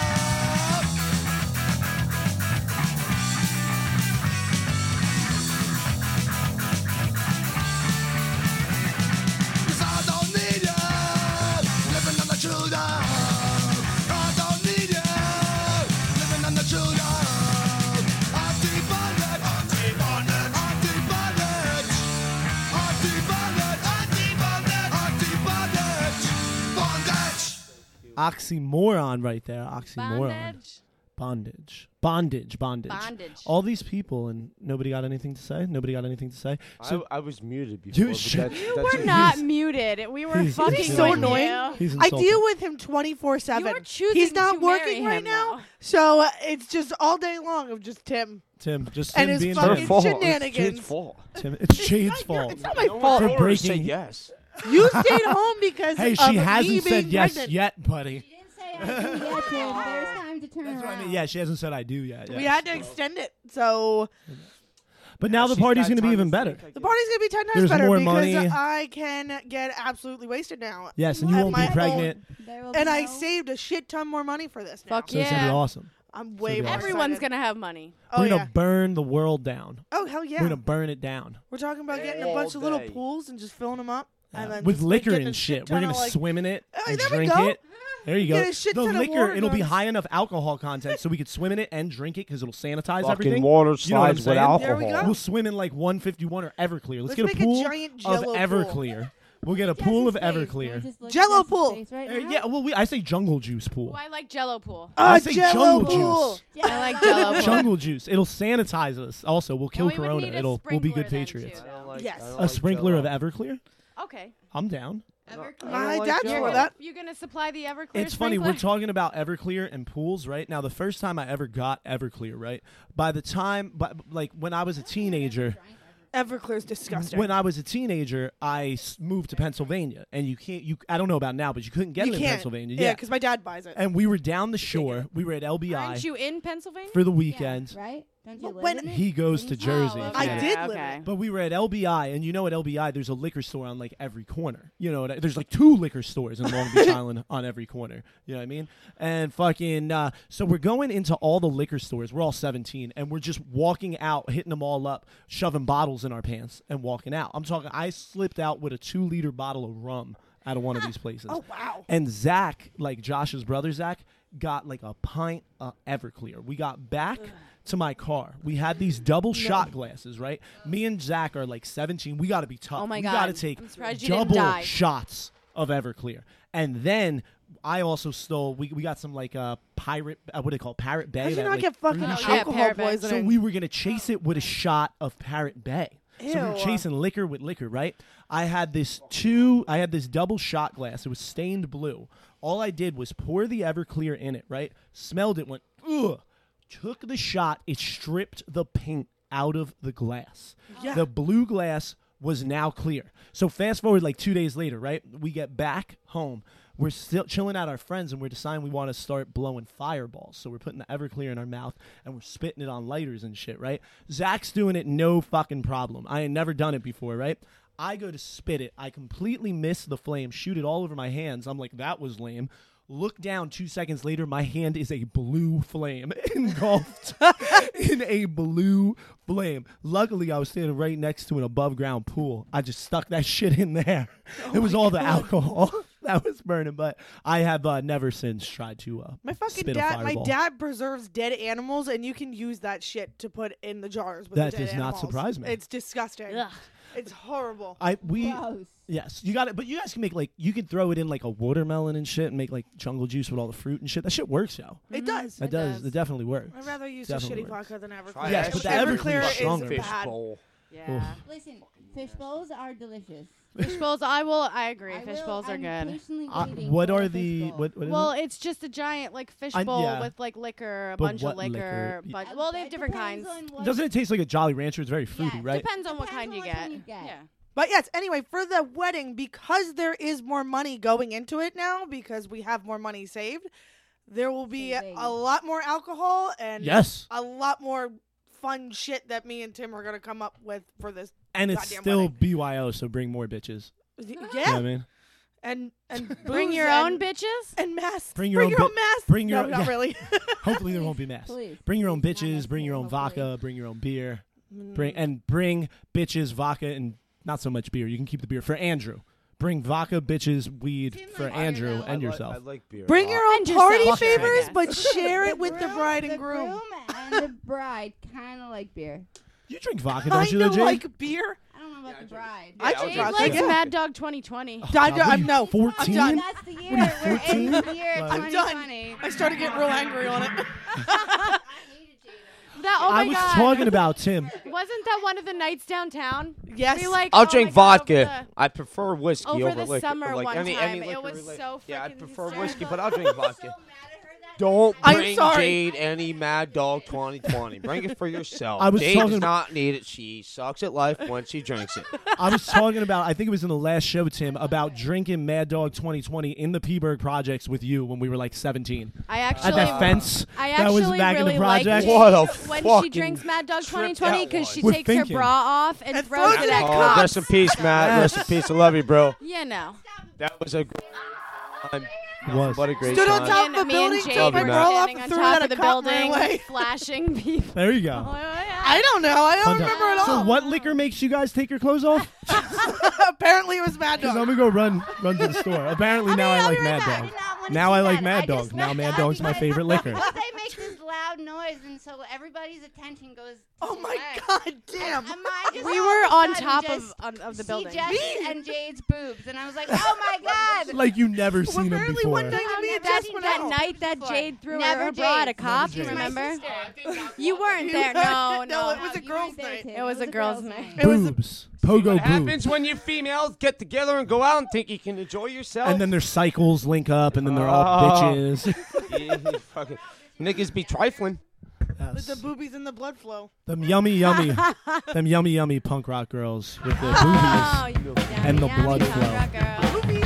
Cause I don't need you. Living on the shoulder. I don't need you. Living on the shoulder. Anti-bondage. Anti-bondage. Anti-bondage. Anti-bondage. Anti-bondage. Anti-bondage. Bondage. Oxymoron right there. Oxymoron. Bondage. Bondage. Bondage. All these people and nobody got anything to say? So I was muted before. But should- that's, You that's were not muted. We were he's fucking so with annoying. you. he's I insulted. deal with him 24/7. You were choosing He's not to marry working right him, now, though. so it's just all day long of just Tim. Tim, just And Tim his being fucking her Tim. fault. shenanigans. It's Jade's fault. Tim. It's Jade's fault. It's not my fault. For For breaking- breaking. Yes. You stayed home because Hey, of she me hasn't said being yes pregnant. yet, buddy. She didn't say I do yet, Tim. There's time to turn That's what around. I mean. Yeah, she hasn't said I do yet. We yeah. had to extend it, so But now the She's party's got going to be time even to better. think, I the guess. party's gonna be 10 times There's better more because money. I can get absolutely wasted now. Yes, and you At won't be my pregnant. There will be And I no- saved a shit ton more money for this now. Fuck So it's going to yeah. be awesome. I'm way be more awesome. Everyone's excited. gonna have money. Oh We're going yeah. to burn the world down. Oh hell yeah. We're going to burn it down. We're talking about getting a All bunch of little day. pools and just filling them up. And then With just, like, liquor getting a and shit. ton We're going of, to like, swim in it and there we drink go. it. There you go. Get a shit The ton of liquor, water it'll be guns. high enough alcohol content so we could swim in it and drink it because it'll sanitize Fucking everything. water You know what I'm slides with saying? alcohol. There we go. We'll swim in like 151 or Everclear. Let's Let's get make a pool giant of Jell-O pool. Everclear. We'll get a Just pool of his face. Everclear. Don't just look Jell-O at his pool. face right now. Yeah, well, I say jungle juice pool. Oh, I like Jello pool. I say Jell-O jungle pool. juice. I like Jello pool. Jungle juice. It'll sanitize us. Also, we'll kill And we would Corona. need a We'll be good sprinkler then, patriots. too. I don't like- Yes. I don't A like sprinkler of Jell-O. Everclear? Okay. I'm down. Everclear. My like dad's Jell-O. for that. You gonna supply the Everclear? It's funny, we're sprinkler? talking about Everclear and pools, right? Now, the first time I ever got Everclear, right? By the time, like when I was a teenager, Everclear's disgusting. When I was a teenager, I moved to Pennsylvania, and I don't know about now, but you couldn't get you it in can't. Pennsylvania. Yeah, because my dad buys it. And we were down the shore. We were at Aren't LBI you in Pennsylvania? for the weekend. Right? Don't you live When in it? He goes to Jersey. Oh, I okay. did live Okay. it. But we were at LBI, and you know at LBI, there's a liquor store on like every corner. You know, there's like 2 liquor stores in Long Beach Island on every corner. You know what I mean? And fucking, so we're going into all the liquor stores. We're all 17, and we're just walking out, hitting them all up, shoving bottles in our pants, and walking out. I'm talking, I slipped out with a 2-liter bottle of rum out of one of these places. Oh, wow. And Zach, like Josh's brother Zach, got like a pint of Everclear. We got back to my car. We had these double shot glasses, right? Me and Zach are like 17. We got to be tough. Oh my we God. got to take I'm surprised you didn't double die. shots of Everclear. And then I also stole, we got some like pirate, what do they call it? Parrot Bay. How'd you that, not like, get fucking fruity Oh, shit. yeah, alcohol Parrot Bay. poisoning? So we were going to chase it with a shot of Parrot Bay. So we were Ew. chasing liquor with liquor, right? I had this double shot glass. It was stained blue. All I did was pour the Everclear in it, right? Smelled it, went, ugh. Took the shot. It stripped the paint out of the glass. Yeah. The blue glass was now clear. So fast forward like 2 days later, right? We get back home. We're still chilling out our friends, and we're deciding we want to start blowing fireballs. So we're putting the Everclear in our mouth, and we're spitting it on lighters and shit, right? Zach's doing it no fucking problem. I had never done it before, right? I go to spit it. I completely miss the flame, shoot it all over my hands. I'm like, that was lame. Look down 2 seconds later, my hand is a blue flame engulfed in a blue flame. Luckily, I was standing right next to an above-ground pool. I just stuck that shit in there. It was all the alcohol that was burning, but I have never since tried to My fucking spit a dad. My fireball. dad preserves dead animals, and you can use that shit to put in the jars. With That the dead does not animals. surprise me. It's disgusting. Ugh. It's horrible. Gross. Yes, you got it. But you guys can make like, you can throw it in like a watermelon and shit, and make like jungle juice with all the fruit and shit. That shit works, yo. It does. That does. It definitely works. I'd rather use Definitely the shitty works. vodka than Everclear. Try Yes, that but the shit. Everclear is is stronger. Fish bad. bowl. Yeah. Listen, fish bowls are delicious. Fish bowls, I agree. I Fish will- bowls are I'm good. patiently waiting What for are a fish the bowl. what is Well, it? it's just a giant like fish I- bowl yeah. with like liquor, a But bunch what of liquor. liquor? But, well, they have It different depends kinds. on what- Doesn't it taste like a Jolly Rancher? It's very fruity, Yeah, right? Depends on what Depends kind on you which get. one you get. Yeah. But yes, anyway, for the wedding, because there is more money going into it now, because we have more money saved, there will be Saving. a lot more alcohol and Yes. a lot more fun shit that me and Tim are going to come up with for this. And it's goddamn still wedding. BYO, so bring more bitches. Yeah. You know what I mean? And Bring booze your and, own bitches. and masks. Bring your own bi- masks. bring your- no, not yeah. really. Hopefully there won't be mess. Please. Bring your own Please, not bitches, bring your own necessarily, vodka, bring your own beer. Mm. Bring bitches, vodka, and not so much beer. You can keep the beer for Andrew. Bring vodka, bitches, weed Seems for like Andrew Andrew. and yourself. I like beer. Bring a your lot. own And party yourself, sure, I favors, guess. but share it with the groom- bride and groom. and the bride kind of like beer. You drink vodka, don't you, Kinda though, Jay? like beer. I don't know about the bride. I Yeah, drink Jade vodka, likes yeah. Mad Dog 2020. I'm no. 14? done. That's the year. What are you, We're in 14? the year Like- I'm done. 2020. I started getting real angry on it. I hated Jada. That, oh I my was God. talking about Tim. Wasn't that one of the nights downtown? Yes. We like. I'll oh drink my God, vodka. I prefer whiskey over over the liquor. summer like one any, time, any it liquor was related. so Yeah, I freaking prefer hysterical. whiskey, but I'll drink vodka. So mad at her that Don't I'm bring sorry. Jade any Mad Dog 2020. Bring it for yourself. I was Jade talking does about- not need it. She sucks at life when she drinks it. I was talking about, I think it was in the last show, Tim, about drinking Mad Dog 2020 in the Peaburg Projects with you when we were like 17. I At actually. that fence I that was actually back really in the like project. Jade What a when she fucking drinks Mad Dog trip 2020 that because she was. takes We're her thinking. bra off and And throws throws it it at at cops. Rest in peace, Matt. Rest in peace. I love you, bro. You know. That was a great time. Was. What a great Stood on time. top of a Me and building, Jade took my were girl off standing and on threw top it of at the a cop and ran building, away. flashing people. There you go. I don't know. I don't Fun remember time. at all. So what liquor makes you guys take your clothes off? Apparently it was Mad Because Dog. I'm going to go run to the store. Apparently now I like Mad Dog. Now I like Mad Dog. Now Mad Dog's my favorite liquor. Because they make this loud noise, and so everybody's attention goes. Oh to my legs. god, damn. And I just We all were of a on sudden top just of the see building. Jesse and Jade's boobs, and I was like, oh my god. Like you never seen him apparently before. one day I've me and never Jess seen went That out. night that Before. Jade threw Never her bra at a Jade. cop, Never you Jade. remember? Sister. You weren't there. No, No, no. it was a You girls' weren't there, night. Tim. It was a girls' night. It was a- Boobs. Pogo What happens boobs. when you females get together and go out and think you can enjoy yourself? And then their cycles link up, and then they're all Oh. bitches. Yeah, fucking niggas be trifling. With the boobies and the blood flow. Them yummy, them yummy punk rock girls with the boobies Oh, and the blood yummy flow. punk rock girl.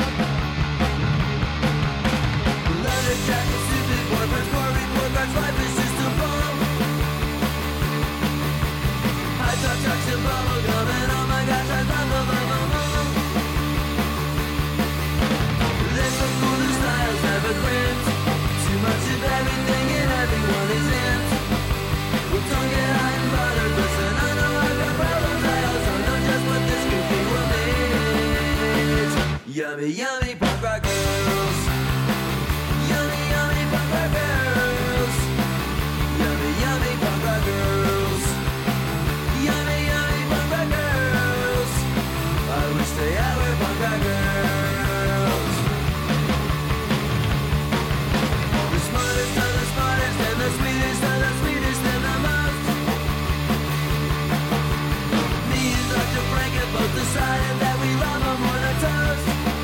Yummy, yummy punk rock girls. Yummy, yummy punk rock girls. Yummy, yummy punk rock girls. Yummy, yummy punk rock girls. I wish they were punk rock girls. The smartest of the smartest and the sweetest of the sweetest and the most. Me and Dr. Frank have both decided that we love them more than toast.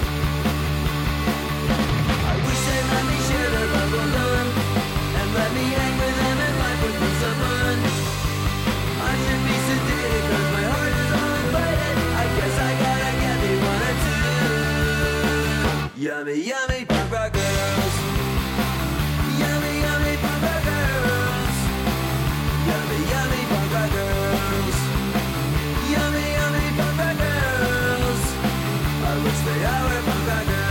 Let me share their bubble gum and let me hang with them and life would be so fun. I should be sedated cause my heart is all invited. I guess I gotta get me one or two. Yummy, yummy punk rock girls. Yummy, yummy punk rock girls. Yummy, yummy punk rock girls. Yummy, yummy punk rock girls. I wish they were punk rock girls.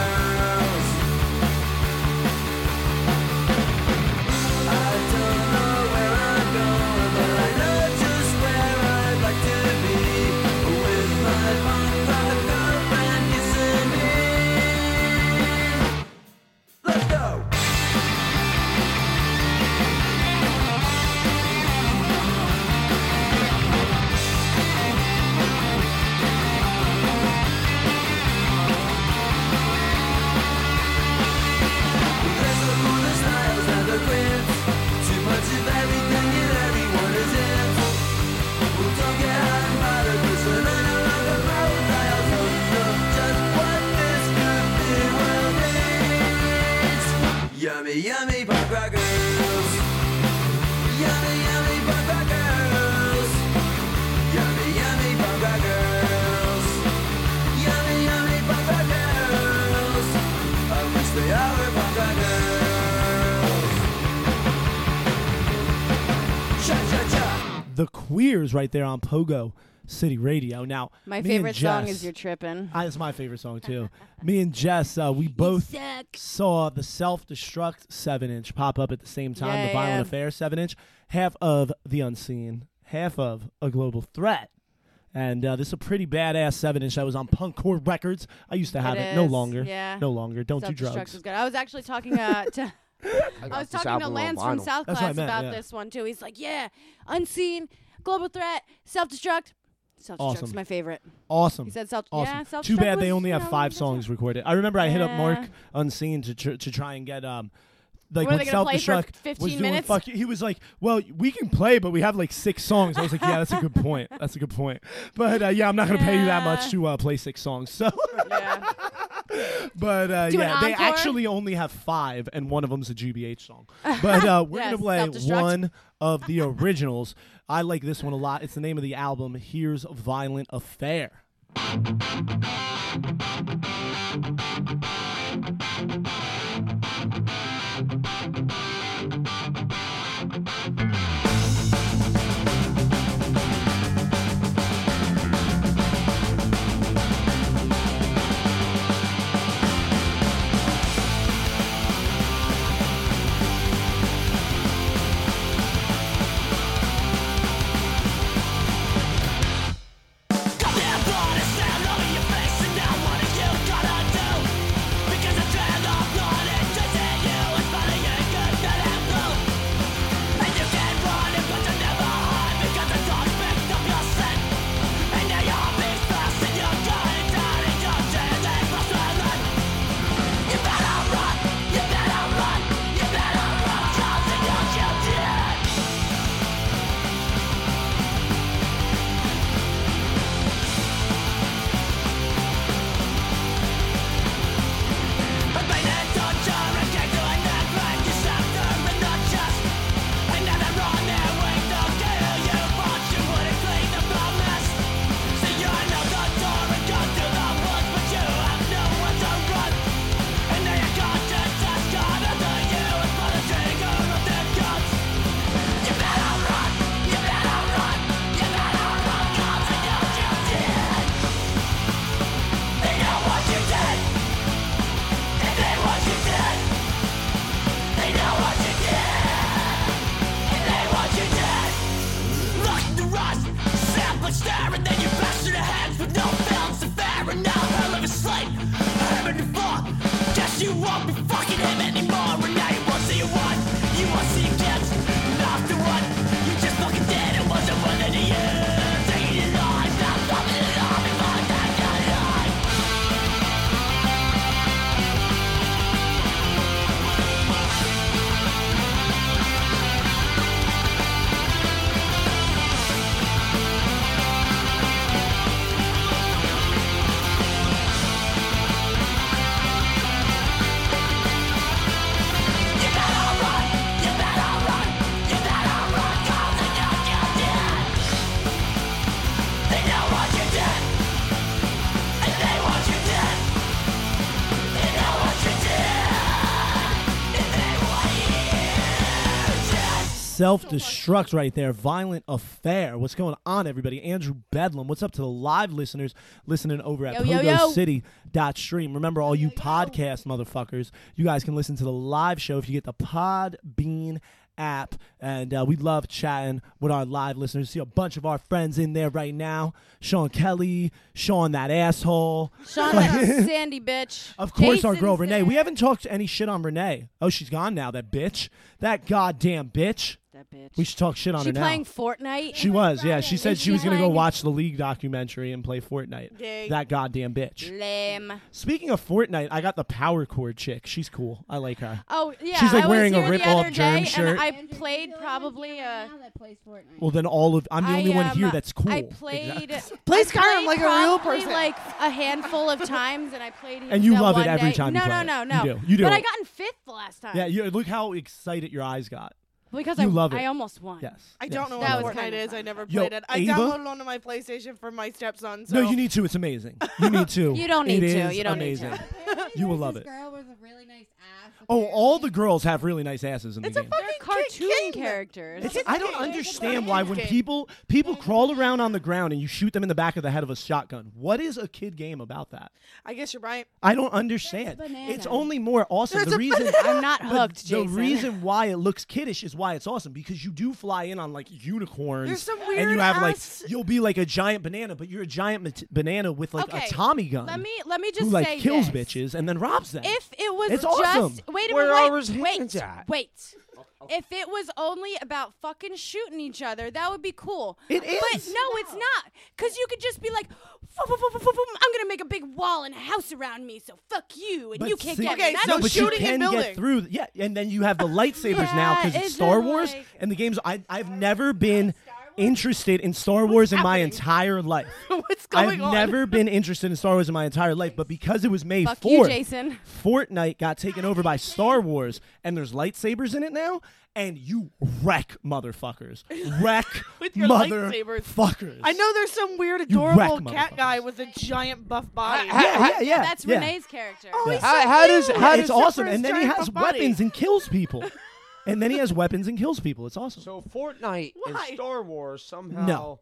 Yummy, yummy punk rock girls. Yummy, yummy punk rock girls. Yummy, yummy punk rock girls. Yummy, yummy punk rock girls. I wish they were punk rock girls. Cha cha cha. The Queers right there on Pogo City Radio. Now, My me favorite and Jess, song is You're Trippin'. It's my favorite song too. Me and Jess, we both saw the Self-Destruct 7-inch pop up at the same time. Yeah, the Violent yeah. Affair 7-inch, half of The Unseen, half of A Global Threat. And this is a pretty badass 7-inch that was on Punkcore Records. I used to have it. No is, longer. yeah. No longer. Don't do Self-Destruct drugs. is good. I was actually talking to I was talking to Lance from South That's what I Class meant, about yeah. this one too. He's like, yeah, Unseen, Global Threat, Self-Destruct. Self-Destruct's Awesome. my favorite. Awesome. He said Awesome. yeah, Too Self-Destruct bad they was, only have 5 that's songs it. recorded. I remember I hit up Mark Yeah. Unseen to try and get like What, are when they gonna play for Self-Destruct 15 was doing minutes? he was like, well, we can play, but we have like 6 songs. I was like, yeah, that's a good point. That's a good point. But yeah, I'm not gonna pay you that much to play 6 songs. So, Yeah. but Do an yeah, they encore? actually only have 5, and one of them's a GBH song. But we're Yes, gonna play Self-Destruct. one of the originals. I like this one a lot. It's the name of the album. Here's Violent Affair. Got that body slammed over your face, and I wanna of asleep. Having to fall. Guess you won't be fucking him anymore. And now you won't see you won. You won't see you get. Not the one. You just fucking did. It wasn't one of you. Taking your life. Not fucking it all before that life. Self-destruct right there. Violent Affair. What's going on, everybody? Andrew Bedlam. What's up to the live listeners listening over at PogoCity.stream? Remember, all you podcast motherfuckers, you guys can listen to the live show if you get the Podbean app. And we love chatting with our live listeners. See a bunch of our friends in there right now. Sean Kelly, Sean that asshole. Sean, that Sandy bitch. Of course, our girl Jason's Renee. there. We haven't talked any shit on Renee. Oh, she's gone now, that bitch. That goddamn bitch. That bitch. We should talk shit on She her now. playing Fortnite? She was, yeah. She said Is she was going to go playing- watch the League documentary and play Fortnite. Yay. That goddamn bitch. Lame. Speaking of Fortnite, I got the Power Chord chick. She's cool. I like her. Oh, yeah. She's, like, I wearing a was here the rip-off other germ day, shirt. And I Andrew, played you feel probably like a... now that plays Fortnite. Well, then I'm the only one here that's cool. I played... Play I Skyrim played like a real probably, person. like a handful of times, and I played And you that love it one every day. time you No, play no, it. no, You no. do. You do. But I got in 5th the last time. Yeah, look how excited your eyes got. Because You love it. I almost won. Yes. I Yes. don't know That what was Fortnite kinda is. fun. I never Yo, played it. I Ava? downloaded it onto my PlayStation for my stepson. So. No, you need to. It's amazing. You need to. You don't It need to. is You don't need amazing. to. You will love it. This girl with a really nice ass. Oh, all the girls have really nice asses in the It's a game. fucking They're cartoon kid game. characters. I don't understand why when people crawl around on the ground and you shoot them in the back of the head with a shotgun. What is a kid game about that? I guess you're right. I don't understand. banana. It's only more awesome. There's The a reason I'm not but hooked, the Jason. reason why it looks kiddish is why it's awesome because you do fly in on like unicorns. There's some and weird you have ass- like you'll be like a giant banana, but you're a giant banana with like Okay, a Tommy gun. Let me just who like say kills this. bitches and then robs them. If it was It's just awesome. wait a Where minute, are his hands at? wait. If it was only about fucking shooting each other, that would be cool. It But is. no, it's not. Because you could just be like, I'm going to make a big wall and a house around me, so fuck you, and But you can't see- get Okay, me. That's so no, but shooting you and can building. get through. Yeah, and then you have the lightsabers now because Yeah, it's is Star it Wars like- and the games. I've never been interested in Star Wars in my happening? entire life. What's I've going on? never been interested in Star Wars in my entire life, but because it was May Fuck you, 4th, Jason. Fortnite got taken over by Star Wars, and there's lightsabers in it now, and you wreck motherfuckers. Wreck With your lightsabers. motherfuckers. I know there's some weird, You adorable wreck cat motherfuckers. guy with a giant buff body. Yeah. That's yeah. Renee's character. Oh, he's so How does cute. how It's does awesome, his and then he giant has buff body. weapons and kills people. And then he has weapons and kills people. It's awesome. so Fortnite Why? and Star Wars somehow No.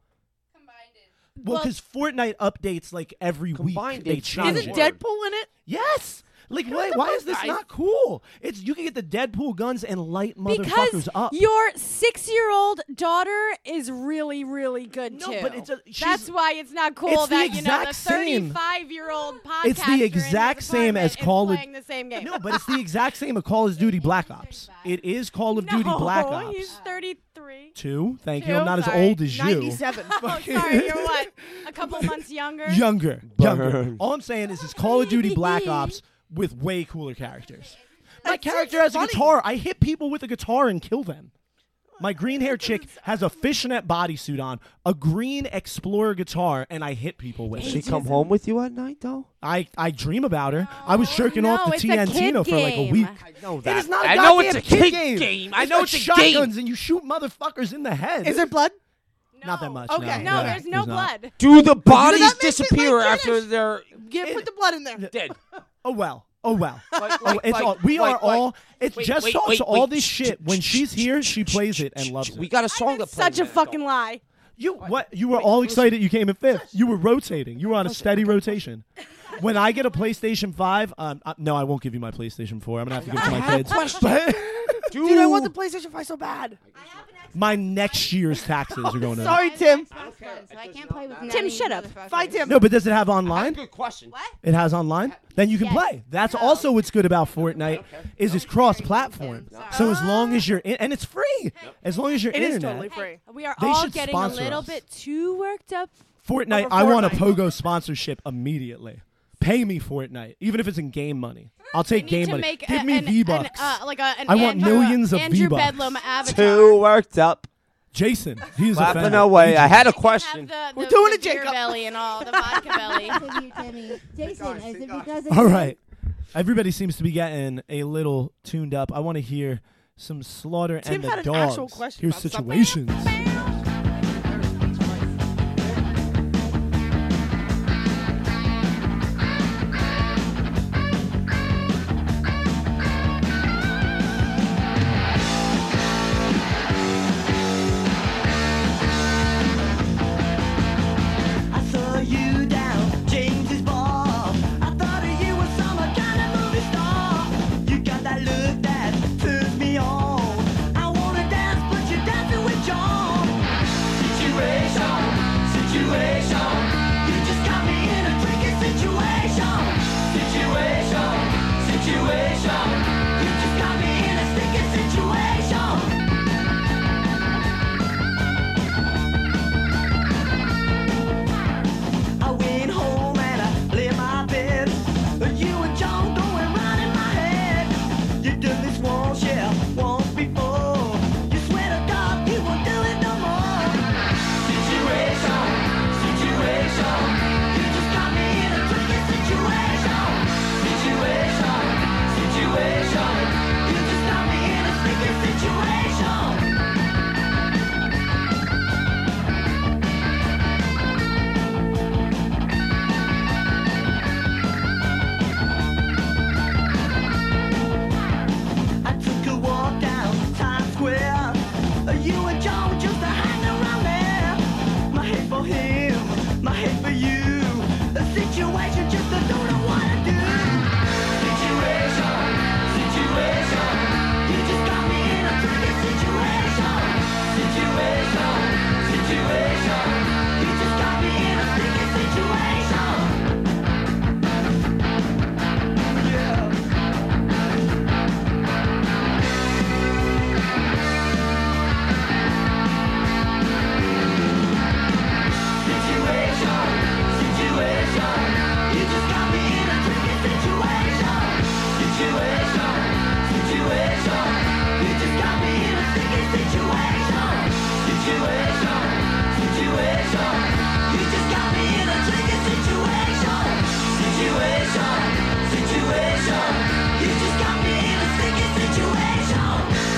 Well, because Fortnite updates like every week. Combined, They it's change not Isn't it. word. Deadpool in it? Yes. Like, why is this guys. not cool? It's you can get the Deadpool guns and light Because motherfuckers up. your 6-year-old daughter is really, really good No, too. but it's That's why it's not cool It's the that you know the exact same. 35-year-old podcaster It's the exact same as Call of playing the same game. No, but it's the exact same as Call of Duty Black Ops. It is Call of Duty Black Ops. He's 33. 2. Thank you. Two? I'm not Sorry. as old as you. 97. Oh, sorry, you're what? A couple months younger? Younger. Burn. All I'm saying is it's Call of Duty Black Ops with way cooler characters. My That's character has a funny. guitar. I hit people with a guitar and kill them. My green hair chick has a fishnet bodysuit on, a green Explorer guitar, and I hit people with She it. come home with you at night though? I dream about her. I was jerking no, off to it's a kid TNT for like a game. week. I know It that. is not a I know it's goddamn a kid game. game. I It's know got it's a shotguns game. and you shoot motherfuckers in the head. Is there blood? Not that much. Okay. No, no, there's no not. blood. Do the bodies that makes it disappear like after British. they're Put the blood in there. dead? Oh well. Oh well. Like- Oh, it's like- all, we like- are all. It's wait, Jess wait, talks wait, all wait. this shit. When she's here, she plays it and loves We it. got a song to play. Such a man. fucking lie. You what? You were all excited. You came in 5th. You were rotating. You were on a steady rotation. When I get a PlayStation 5, no, I won't give you my PlayStation 4. I'm gonna have to give it to my kids. Dude, I want the PlayStation 5 so bad. My next year's taxes are going up. Sorry, Tim. So I can't play with Tim, Nanny shut up. motherfucker. Fight Tim. No, but does it have online? Good question. What? It has online? Then you can Yes. play. That's also what's good about Fortnite is it's cross-platform. So as long as you're in, and it's free. As long as you're It is internet. totally free. We are They all should getting a sponsor little us. bit too worked up. Fortnite, Over I want a Fortnite. Pogo sponsorship immediately. Pay me Fortnite, even if it's in game money. I'll take We need game to money. make Give me V-Bucks. an I want Andrew, millions of Andrew V-Bucks. Bedlam avatar. Too worked up. Jason, he's a Clapping fan. away. I had a Have question. the doing it, beer Jacob. belly and all, the vodka belly. Timmy. Jason, is it because of All right. Everybody seems to be getting a little tuned up. I want to hear some Slaughter Tim and the had an Dogs. actual question Here's about something. situations. I saw you down James's bar. I thought of you as some kind of movie star. You got that look that turns me on. I wanna dance, but you're dancing with John. Situation, situation. You just got me in a tricky situation. Situation, situation. You just got me in a sticky situation. I went home and I lay in my bed. You and John going round in my head. You done this once, yeah, once before. You swear to God you won't do it no more. Situation, situation. You just got me in a tricky situation. Situation, situation. You just got me in a sticky situation. I took a walk down Times Square. You and John just hang around there. My hate for him, my hate for you. The situation just don't know what to do. Situation, situation. You just got me in a tricky situation. Situation, situation. You just got me in a sticky situation. Yeah. Situation, situation. You just got me in a tricky situation. Situation, situation. You just got me in a sticky situation. Situation, situation. You just got me in a tricky situation. Situation, situation. You just got me in a sticky situation.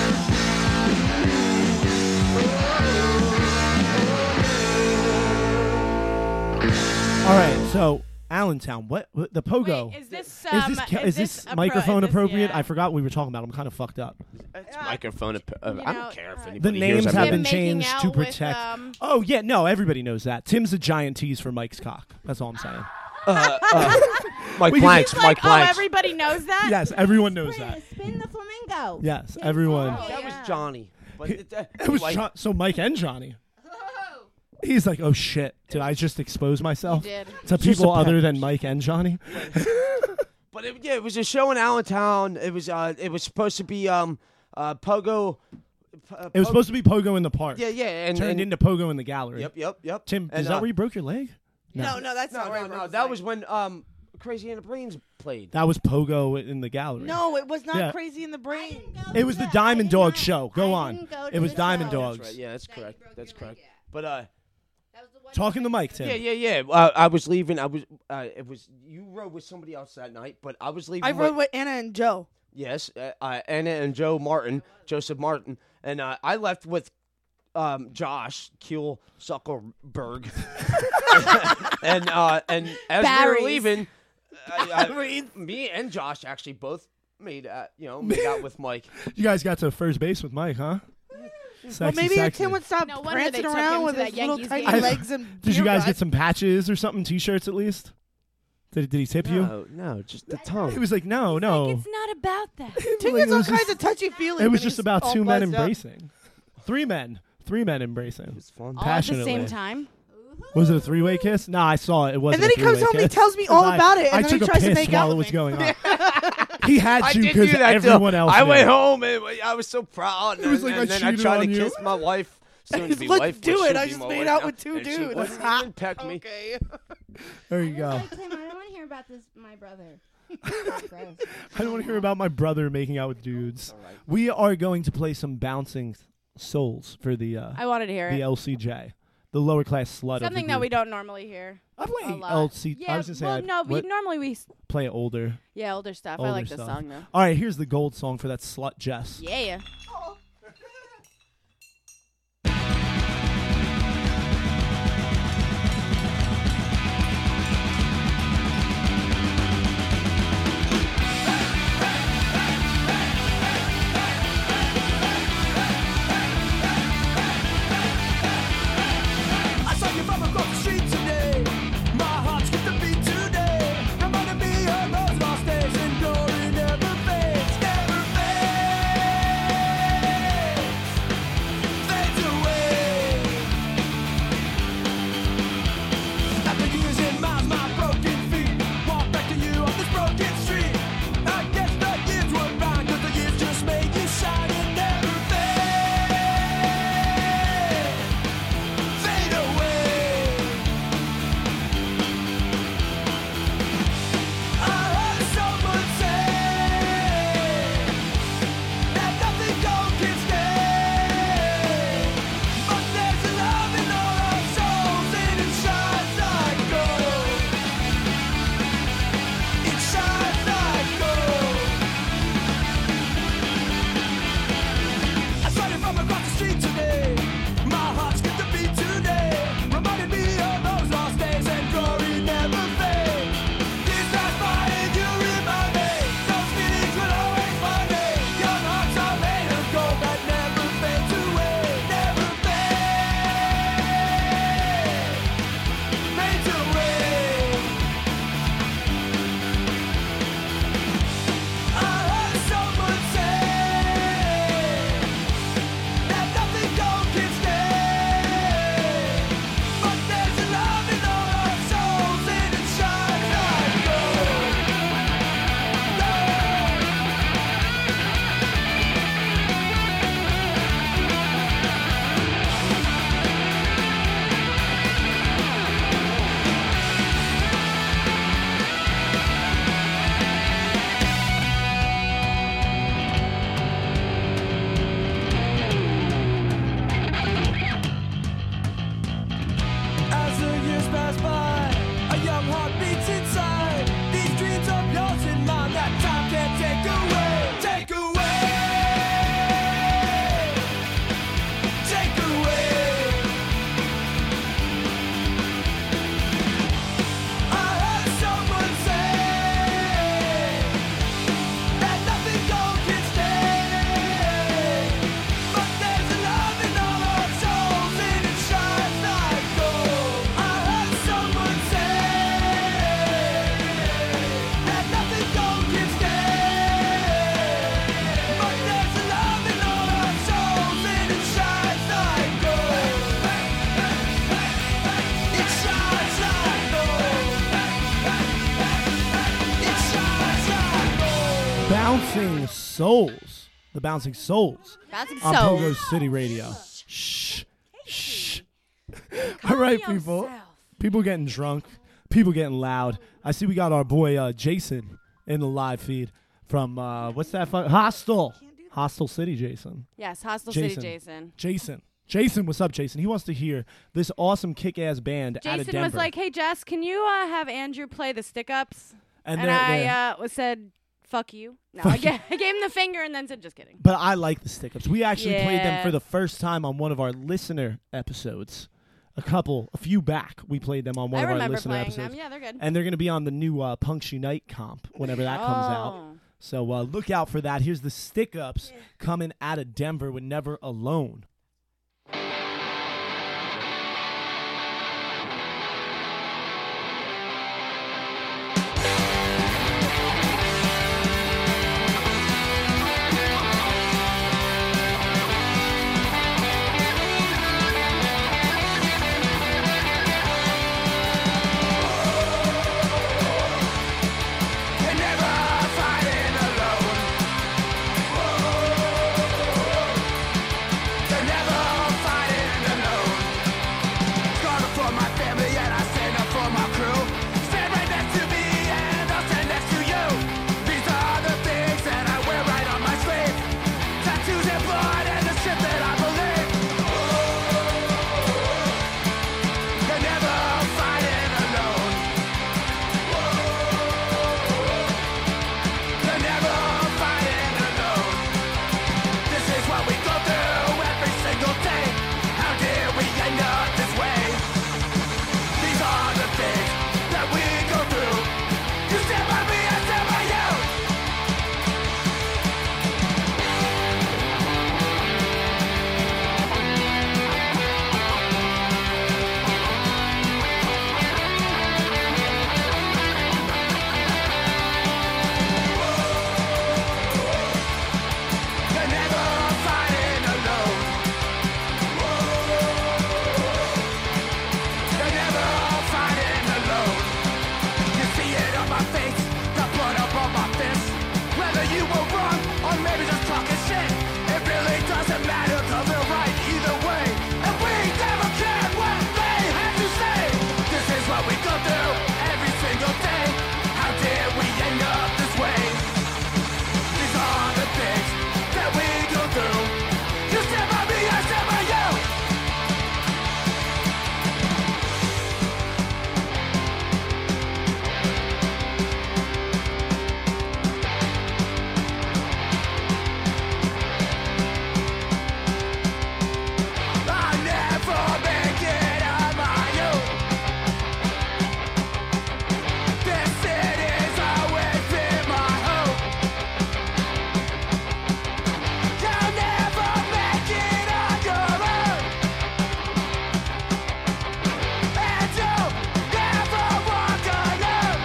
All right, so Allentown, what the Pogo? Wait, is this is this microphone appropriate? yeah. I forgot what we were talking about. I'm kind of fucked up. It's microphone. I know, don't care if the anybody The hears names them. have Him been making changed out to with, protect. Oh yeah, no, everybody knows that. Tim's a giant tease for Mike's cock. That's all I'm saying. Mike We can- Blanks. Like, Mike oh, Blanks. everybody knows that? Yes, everyone knows that. Spin the flamingo. Yes, everyone. Oh, That was yeah. Johnny. But It was like, so Mike and Johnny. He's like, oh shit, did I just expose myself You did. to It's just people a other than Mike and Johnny? But it was a show in Allentown. It was supposed to be Pogo. It was supposed to be Pogo in the park. Yeah, and Turned into Pogo in the gallery. Yep. Tim, And, is that where you broke your leg? No, that's not right. No. That was when Crazy Anna Brains played. That was Pogo in the gallery. No, it was not Yeah. Crazy in the Brain. It was the Diamond Dog show. Go on. It was Diamond That's Dogs. right. Yeah, that's correct. That's correct. But Talking to Mike, Tim. yeah. I was leaving. It was you rode with somebody else that night, but I was leaving. I rode with Anna and Joe. Yes, Anna and Joseph Martin, and I left with Josh Kuehl Zuckerberg, and as we Barry's. were leaving, me and Josh actually both made out with Mike. You guys got to first base with Mike, huh? Sexy, Well, maybe sexy. Tim would stop No wonder they prancing took him around to with that his little Yankees tiny game. legs and Did you beer guys gut. get some patches or something, T-shirts at least? Did he tip you? No, just the tongue. He was like, no. It's not about that. Ting Like, is all kinds of touchy-feely. It was when just he's about all 2 men buzzed up. embracing. 3 men. 3 men embracing. It was fun. All at the Passionately. same time. Was it a 3-way kiss? No, I saw it. It wasn't. And then he comes home and he tells me all about it, and I then took he a tries to piss make while out it with was me. going on. He had I to did do because that everyone too. else. I knew. went home and I was so proud. It was and, like, I and then I cheated tried on to you. kiss my wife. Soon to be Let's wife. do which it. I should be just my made wife out now, with 2 and she dudes. wouldn't even peck me. Okay. There you go. Tim, I don't want to hear about this. My brother. Gross. I don't want to hear about my brother making out with dudes. We are going to play some bouncing souls for the I wanted to hear the it. LCJ, the lower class slut. of the Something that we group. don't normally hear. I play a lot. LC. Yeah, I was gonna say well, I no, we what- normally play older. yeah, older stuff. I Older like the stuff. song though. All right, here's the gold song for that slut Jess. Yeah. I saw you from across the street today. My heart skipped a beat today. Reminded me of those lost days and glory never fades, never fades, fades away. After years and miles, my broken feet walk back to you on this broken street. I guess the years were fine, 'cause the years just made you shine and never fade away. I heard someone say that nothing gold can stay, but there's a love in all our souls and it shines like gold. It shines like gold. I saw you from across the street today. My heart skipped a beat today. Reminded me of those lost days and glory never fades. This last by and you remind me. Those feelings will always find me. Young hearts are made of gold that never fades away. Never fades away. I heard someone say that nothing gold can stay, but there's a love in all our souls and it shines like gold. As the years pass by, a young heart beats inside. These dreams of yours and mine that time can't take away. Take away. Take away. I heard someone say that nothing gold can stay, but there's a love in all our souls and it shines like gold. I heard someone say that nothing gold can stay, but there's a love in all our souls and it shines like gold. It shines like gold. It shines like gold. Bouncing souls. The bouncing souls. Bouncing On soul. Pogo City Radio. Shh. Shh. All right, people. People getting drunk. People getting loud. I see we got our boy Jason in the live feed from what's that? Hostel. Hostel City, Jason. Yes, Hostel Jason. City Jason. Jason, what's up, Jason? He wants to hear this awesome kick-ass band out of Jason Denver. was like, "Hey Jess, can you have Andrew play the stick-ups?" and And they're- I said, "Fuck you." No, I gave him the finger and then said, "Just kidding." But I like the stick-ups. We actually played them Yeah. for the first time on one of our listener episodes. A few back, we played them on one I of our remember listener playing episodes. them. Yeah, they're good. And they're going to be on the new Punks Unite comp whenever that comes out. Oh. So look out for that. Here's the stick-ups coming out of Denver with Never Alone. you were wrong, or maybe just talking shit. It really doesn't matter, 'cause we're right either way. And we never cared what they had to say. This is what we go through every single day. How did we end up this way? These are the things that we go through. You stand by me, I stand by you. I never make it on my own. This city's always been my home. You'll never make it on your own. And you'll never walk alone.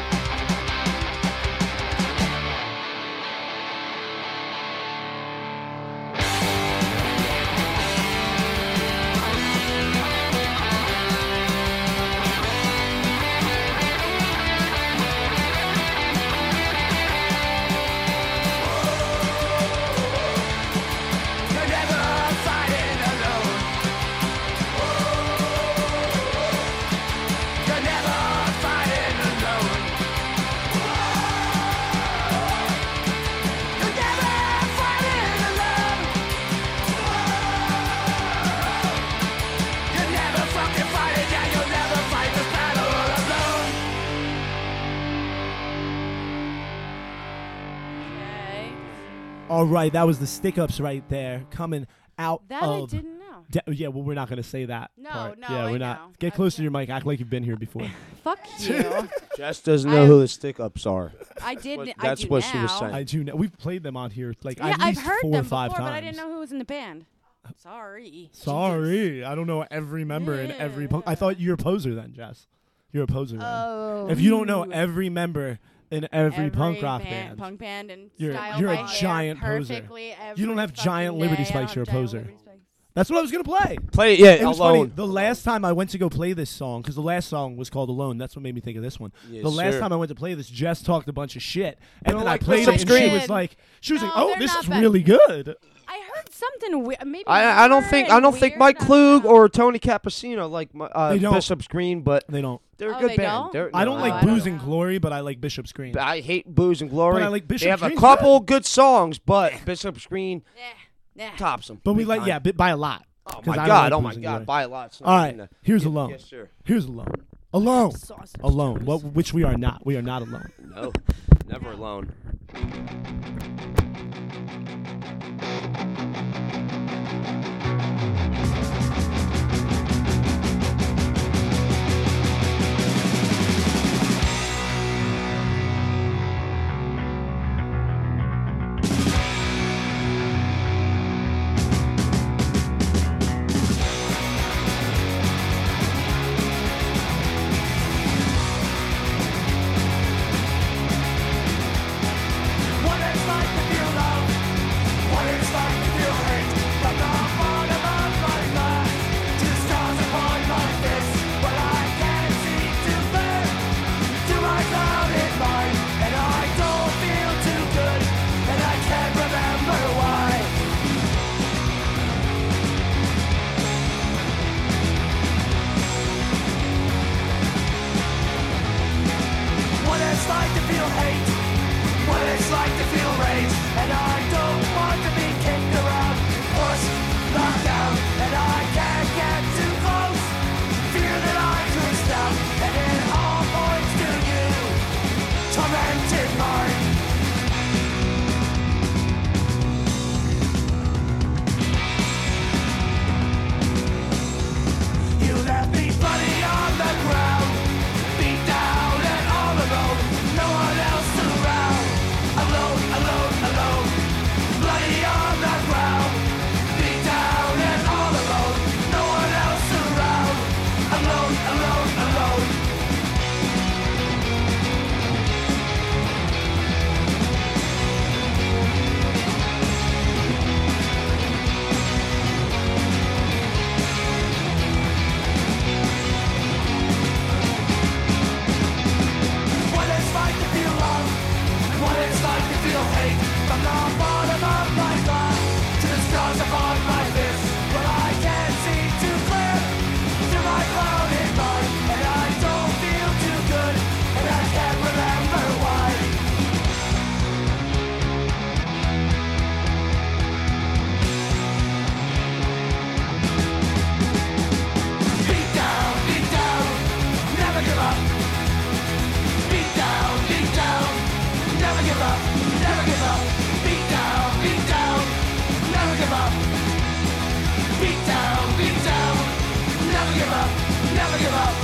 You're never fighting alone. You're never fighting alone. You're never fighting alone. You're never fucking fighting, yeah, you'll never fight this battle alone. Okay. All right, that was the Stick Ups right there coming out That of. I didn't know. Yeah, well, we're not going to say that. No, part. no, Yeah, I we're know. not. Get close to your mic. Act like you've been here before. Fuck you. Jess doesn't know I- who the stick-ups are. I did. What- I that's do what now. she was saying. I do know. We've played them on here like Yeah, at I've least heard 4 them or 5 before, times. but I didn't know who was in the band. Sorry. Sorry, I don't know every member in every punk. I thought you're a poser then, Jess. You're a poser then. Oh. If you don't know every member in every punk rock band, band, punk band, and You're- style you're a my hair giant poser. perfectly You don't every have giant fucking Liberty day. I Spikes, don't you're a have giant poser. Liberty Spikes. that's what I was gonna play. Play it, yeah, It was alone. funny. The last time I went to go play this song, because the last song was called Alone. That's what made me think of this one. Yes, the last sir. time I went to play this, Jess talked a bunch of shit, and don't then like I played it, Bishop's and she Green? was like, No, "Oh, they're this not is bad. really good." I heard something weird. Maybe I don't think Mike Klug or Tony Cappuccino like They don't. Bishop's Green, but They don't. they're a Oh, good they band. don't? They're- I don't no, like I don't Booze and know. Glory, but I like Bishop's Green. I hate Booze and Glory. But I like Bishop's They have a Green's couple good songs, but Bishop's Green Yeah. tops them. But we like, yeah, by a lot. Oh 'Cause my I don't God! like Oh Booze my and God! Glory. By a lot. It's not All right, even here's yeah, Alone. Yes, sir. Here's Alone. Alone. Well, which we are not. We are not alone. No, never alone. What it's like to feel love. What it's like to feel hate. From the bottom of my glass to the scars upon my fist. Well, I can't see too clear through my clouded mind, and I don't feel too good, and I can't remember why. Beat down, never give up. Beat down, never give up, never give up. Beat down, never give up. Beat down, never give up, never give up.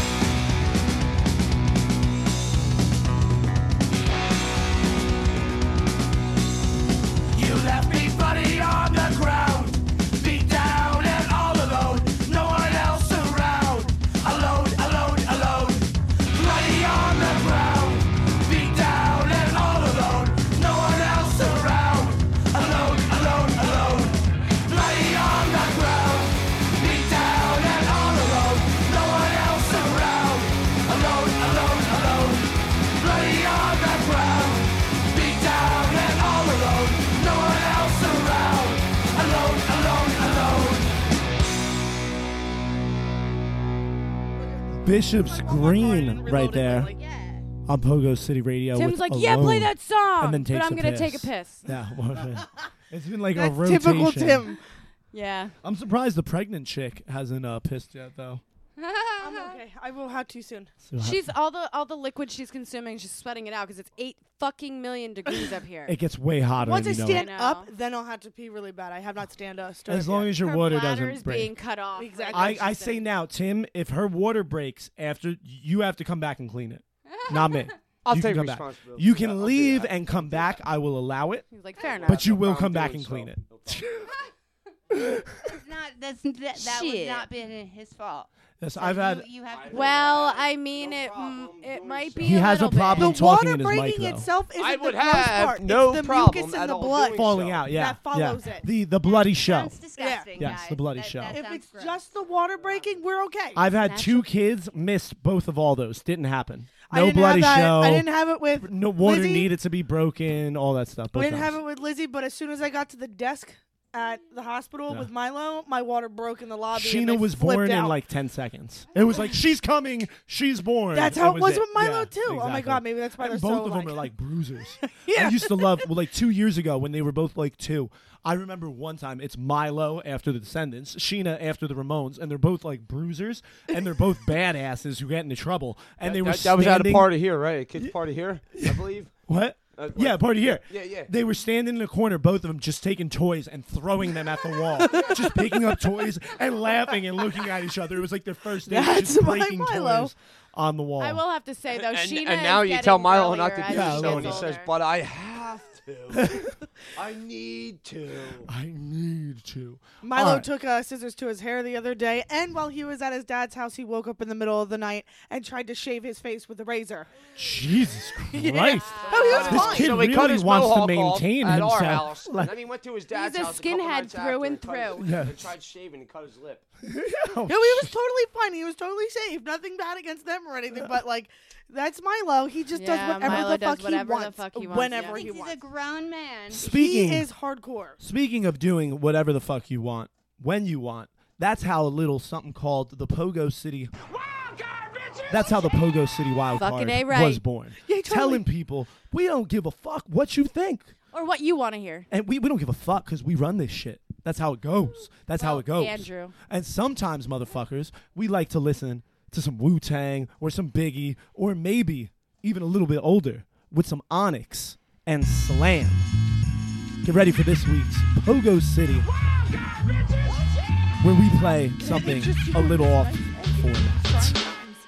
You left me bloody on the ground, beat down and all alone, no one else around. Alone, bloody on the ground, beat down and all alone, no one else around. Alone, bloody on the ground, beat down and all alone, no one else around. Alone, bloody on the ground, beat down and all alone, no one else around. Alone. Bishop's Green right there Yeah. on Pogo City Radio. Tim's with like, yeah, play Alone. that song. And then takes but I'm a going to piss. take a piss. Yeah, well, it's been like That's a rotation. typical Tim. Yeah. I'm surprised the pregnant chick hasn't pissed yet, though. I'm okay. I will have to soon. So She's all the liquid she's consuming, she's sweating it out because it's 8 fucking million degrees up here. it gets way hotter. Once I and you know stand it. up, then I'll have to pee really bad. I have not stood up as long yet. as your Her water bladder doesn't is break. being cut off. Exactly. I say now, Tim, if her water breaks after, you have to come back and clean it. Not me. I'll You can take come back. responsibility. You Yeah, can I'll do leave that. and come back. I will allow it, He's like, fair enough. but you no will problem come back doing and clean so. it. It's not. That would Shit. not been his fault. Yes, So I've had. You have to well, I mean, No it problem it doing might so. be He a has a little problem The bit. talking water in his mic, breaking though. itself isn't I the would gross have part. no it's the problem mucus at in the all blood. doing Falling so. out, yeah. That follows yeah. it. The bloody show. Sounds disgusting, Yes, guys. the bloody That- show. that If sounds it's gross. just the water breaking, we're okay. I've had Natural. 2 kids miss both of all those. Didn't happen. I No didn't bloody have that. show. I didn't have it with No water Lizzie. needed to be broken. All that stuff. I Both didn't have times. it with Lizzie, but as soon as I got to the desk at the hospital Yeah. with Milo, my water broke in the lobby. and Sheena they was flipped born in out. like 10 seconds. It was like, she's coming, she's born. That's how That it was with Milo Yeah, too. Oh my exactly. god, maybe that's why And they're both so of them like. are like bruisers. Yeah. I used to love, well, like 2 years ago when they were both like 2. I remember one time it's Milo after the Descendants, Sheena after the Ramones, and they're both like bruisers, and they're both badasses who get into trouble. And they were that was at a standing- party here, right? A kid's party here, I believe. What? What? Yeah, party here. Yeah. They were standing in the corner, both of them, just taking toys and throwing them at the wall, just picking up toys and laughing and looking at each other. It was like their first day, That's just my breaking Milo. toys on the wall. I will have to say though, Sheena And now is you tell getting Milo not to girlier do as Yeah, so, she and he gets says, older. "But I have to. I need to." I need to. Milo All right. took scissors to his hair the other day, and while he was at his dad's house, he woke up in the middle of the night and tried to shave his face with a razor. Jesus Christ. Oh, he was This fine. kid so he really cut his wants to mohawk off maintain at himself. our house, Like- and then he went to his dad's a house. a couple skinhead nights through after and cut his- through. Yes. and tried shaving and cut his lip. Oh, No, he was totally fine. He was totally safe. Nothing bad against them or anything. But like, that's Milo. He just Yeah, does whatever Milo the does fuck he whatever the wants. fuck he wants, Whenever yeah. he He's a wants. grown man. Speaking, He is hardcore. speaking of doing whatever the fuck you want, when you want, that's how a little something called the Pogo City. That's how the Pogo City Wild Fucking Card A right. was born. Yeah, totally. Telling people, we don't give a fuck what you think. Or what you want to hear. And we don't give a fuck because we run this shit. That's how it goes. That's how it goes. Andrew. And sometimes, motherfuckers, we like to listen to some Wu-Tang or some Biggie or maybe even a little bit older with some Onyx and Slam. Get ready for this week's Pogo City, where we play something a little off format.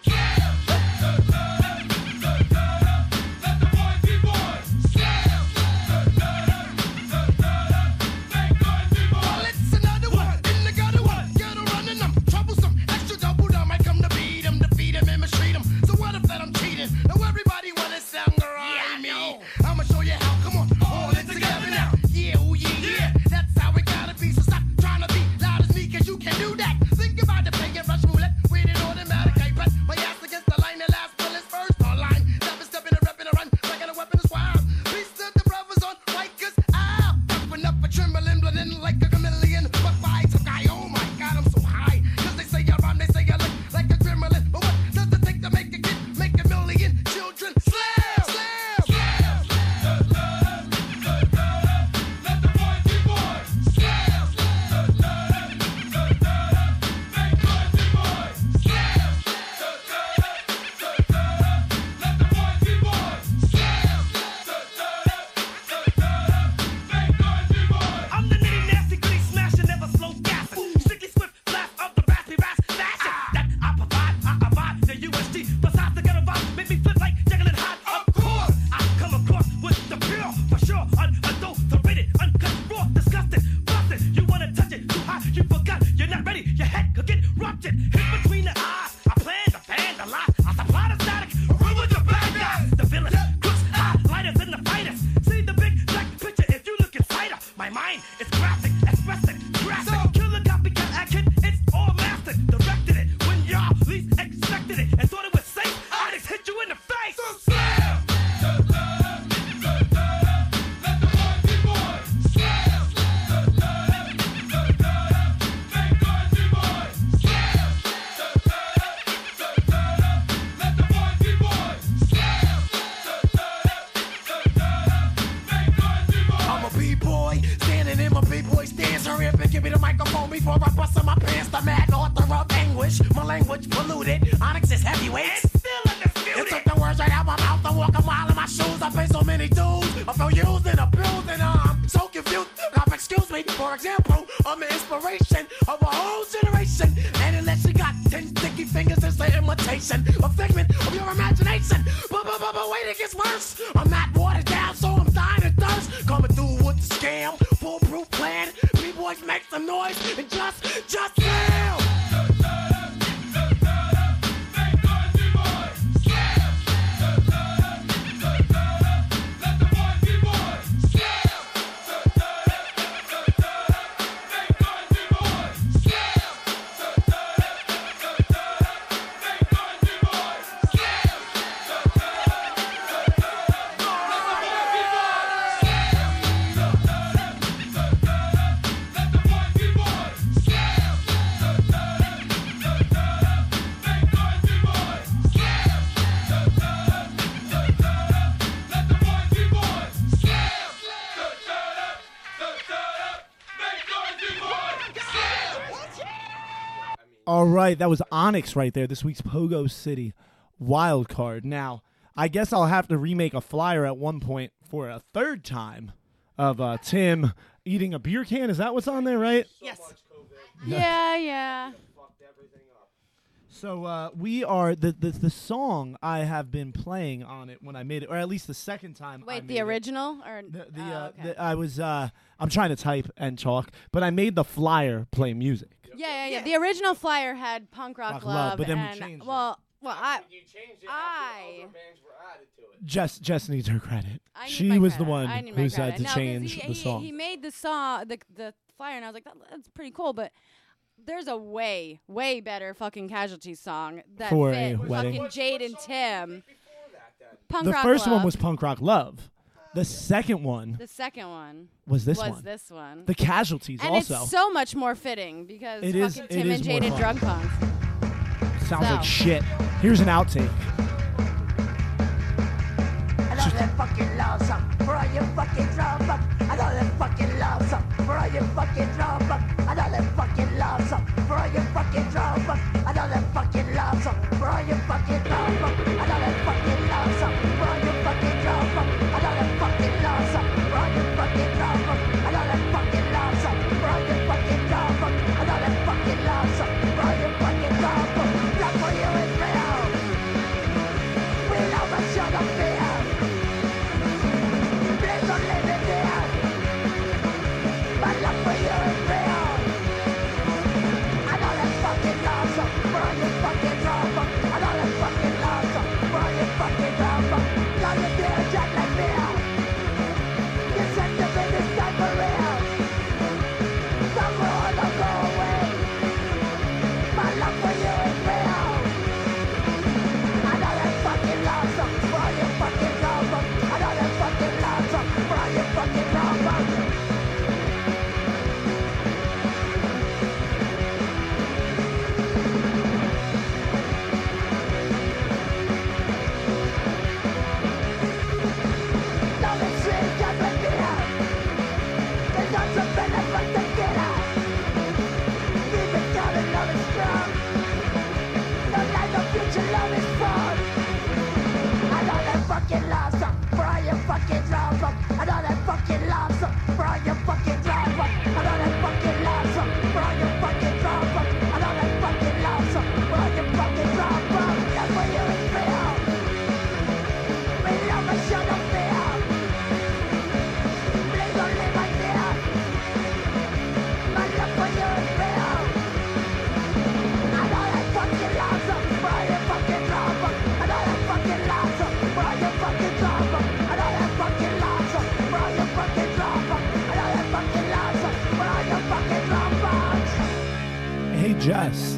It's another one, in the gutter one. Get a running them, troublesome, extra double down. I come to beat 'em, defeat 'em, and mistreat 'em. So what if that I'm cheating? Now everybody wanna sound grimy. I'ma show you how. Come on, hold it together now. Yeah, oh yeah. That's how it gotta be. So stop trying to be loud as me, 'cause you can do that. Think about the playing rush roulette with an automatic iPad. my b-boy stands. Hurry up and give me the microphone before I bust in my pants. The mad author of anguish, my language polluted. Onyx is heavyweight. It's still undisputed. It took the words right out my mouth. I walk a mile in my shoes. I pay so many dues. I feel used and abused and I'm so confused. Now, excuse me, for example, I'm the inspiration of a whole generation. And unless you got 10 sticky fingers, it's an imitation, a figment of your imagination. But wait, it gets worse. I'm not watered down, so I'm dying of thirst. Coming through with the scam, foolproof plan. B-boys make some noise and just yell. All right, that was Onyx right there, this week's Pogo City wild card. Now, I guess I'll have to remake a flyer at one point for a third time of Tim eating a beer can. Is that what's on there, right? Yes. Yeah. So we are the song I have been playing on it when I made it, or at least the second time. I Wait, made the it. original or okay. I was I'm trying to type and talk, but I made the flyer play music. Yeah. The original flyer had Punk Rock Love, but then we and changed it. well, You changed it after other bands were added to it. Jess needs her credit. I need She my was the credit. one I need my who credit. said to No, 'cause change the song. He made the song, the flyer, and I was like, that's pretty cool, but there's a way better fucking Casualty song that For fit a wedding. fucking Jade and Tim. Punk The Rock first Love. one was Punk Rock Love. The second one The second one was this was one. this one. The Casualties And also. it's so much more fitting because It fucking is- Tim it and is more Jade and fun. Drunk Punks. Sounds like So. shit. Here's an outtake. I know that fucking love song for all you fucking drum up. I know that fucking love song for all you fucking drum up. I know that fucking love song for all you fucking drum up. I know that fucking love song for all you fucking drum up. I know that fucking love song for all you fucking drum up. I know that fucking love song for all you fucking drum up. I know that fucking love song for all you fucking drum up. I know that fucking love song for all you fucking drum up. Love for you is real. We love and show the fear. Please don't leave it there. My love for you is real. I know that fucking love song for all you fucking drum up. I know that fucking love song for all you fucking drum up. Love you dear, just like me. You said the business time for real. Don't go on, don't go away. My love for you is real. I know that fucking love song for all you fucking drum up. I know that fucking love song for all you fucking drum up. Love is sweet, just like beer. There's not so better but to get out. Keep it coming, love is strong. No life, no future, love is fun. I know that fucking love song for all you fucking drum up. I know that fucking love song for all you fucking drum up. I know that fucking love song for all you fucking drum up. I know that fucking love song for all you fucking drum up. Love for you is real. We love and show no fear. Please don't leave my dear. My love for you is real. I know that fucking love song for all you fucking drum up. I know that fucking love song for all you fucking drum up. I know that fucking love song for all you fucking drum up. I know that fucking love song for all you fucking drum up. Hey, Jess.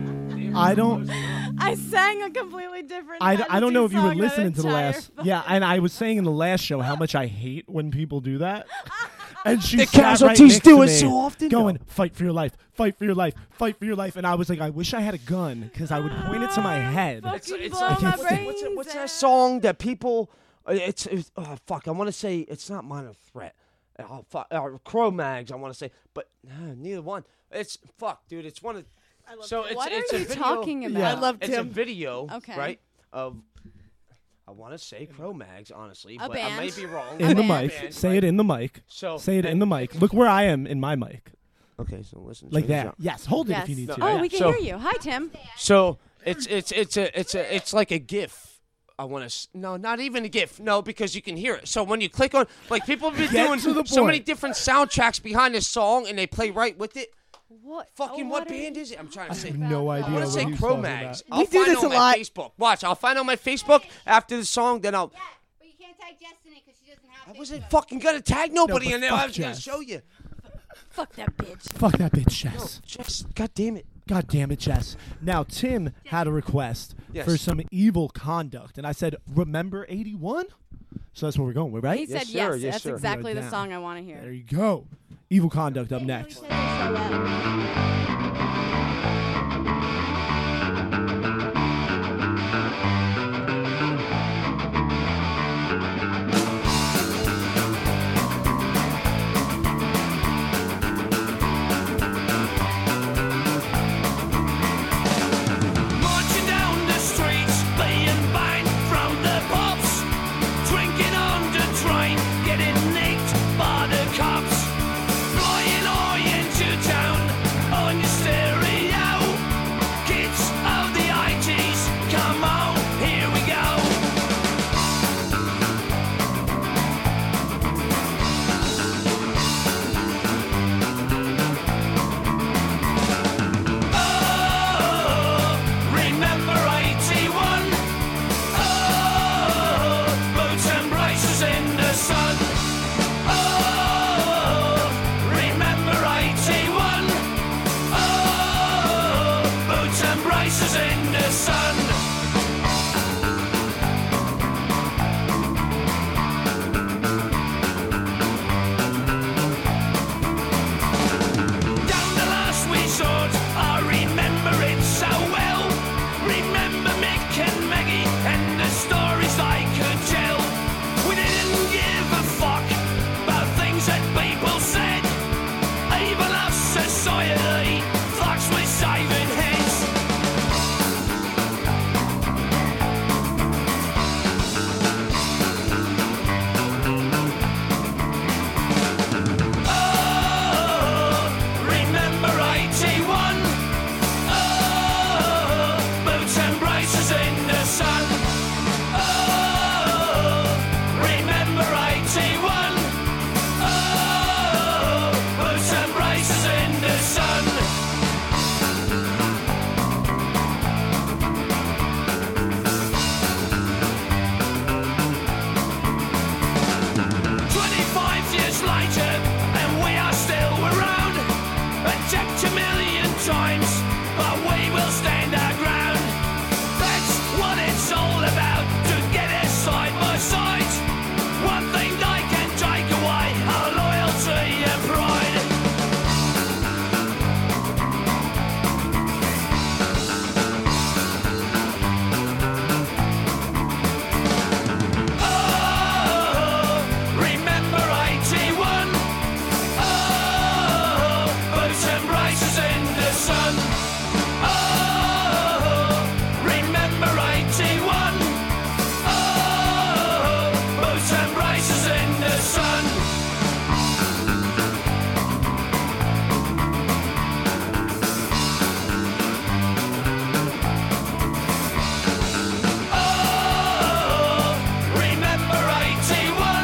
I sang a completely different. I don't know if you were song that listening to the entire last. Yeah, and I was saying in the last show how much I hate when people do that. And she The sat right Casualties next do to it me, so often, going, though. fight for your life, fight for your life, fight for your life. And I was like, I wish I had a gun because I would point it to my head. Fucking It's blow like my what's brains that out. song that people? It's oh fuck! I want to say it's not Minor Threat. Cro-Mags, I want to say, but neither one. It's fuck, dude. It's one of. So it's What it's are a you video, talking about? I love It's a Tim. video, Okay. right? Of I want to say Cro-Mags, honestly, A but I may band. be wrong. In the band. mic. Band, Say right? it in the mic. So Say it in the mic. Look where I am in my mic. Okay, so listen. Like check this that. out. Yes. Hold it Yes. if you need to. Oh, Yeah. we can So- hear you. Hi, Tim. So it's like a GIF. I want to no, not even a GIF. No, because you can hear it. So when you click on, like people have been Get doing to the so many point. different soundtracks behind this song, and they play right with it. What? Fucking oh, what are band you- is it? I'm trying to I say. have no idea. I want what to say he's talking Cro-Mags. about. I'll We do find this on a my lot. Facebook. Watch, I'll find on my Facebook after the song. Then I'll. Yeah, but you can't tag Jess in it because she doesn't have I wasn't Facebook. fucking gonna tag nobody but in there. fuck I was gonna Jess. show you. Fuck that bitch. Fuck that bitch, Jess. Just, God damn it. God damn it, Jess. Now, Tim had a request Yes. for some evil conduct. And I said, remember 81? So that's where we're going, right? He said sir, yes. yes, That's sir. exactly the Down. song I want to There hear. you go. Evil conduct up next. Marching down the streets, being banged from the pubs, drinking on the train, getting nicked by the cops, flying high into town on your stereo. Kids of the 80s, come on, here we go. Oh, remember 81? Oh, boots and braces in the sun. Oh, remember 81? Oh, boots and braces in the sun. Down the last resort, I remember it so well. Remember Mick and Maggie and the stories they could tell. We didn't give a fuck about things that people said. Even our society fucks with saving heads. Oh, remember 81? Oh, boots and braces in the sun. Oh, remember 81? Oh, boots and braces in the sun. Years later, and we are still around. Attacked a million times, but we will stand our ground. That's what it's all about, together side by side. One thing they can take away, our loyalty and pride. Oh, remember 81? Oh, boots and braces in the sun. Oh, remember 81? Oh, boots and braces in the sun. Oh, remember 81?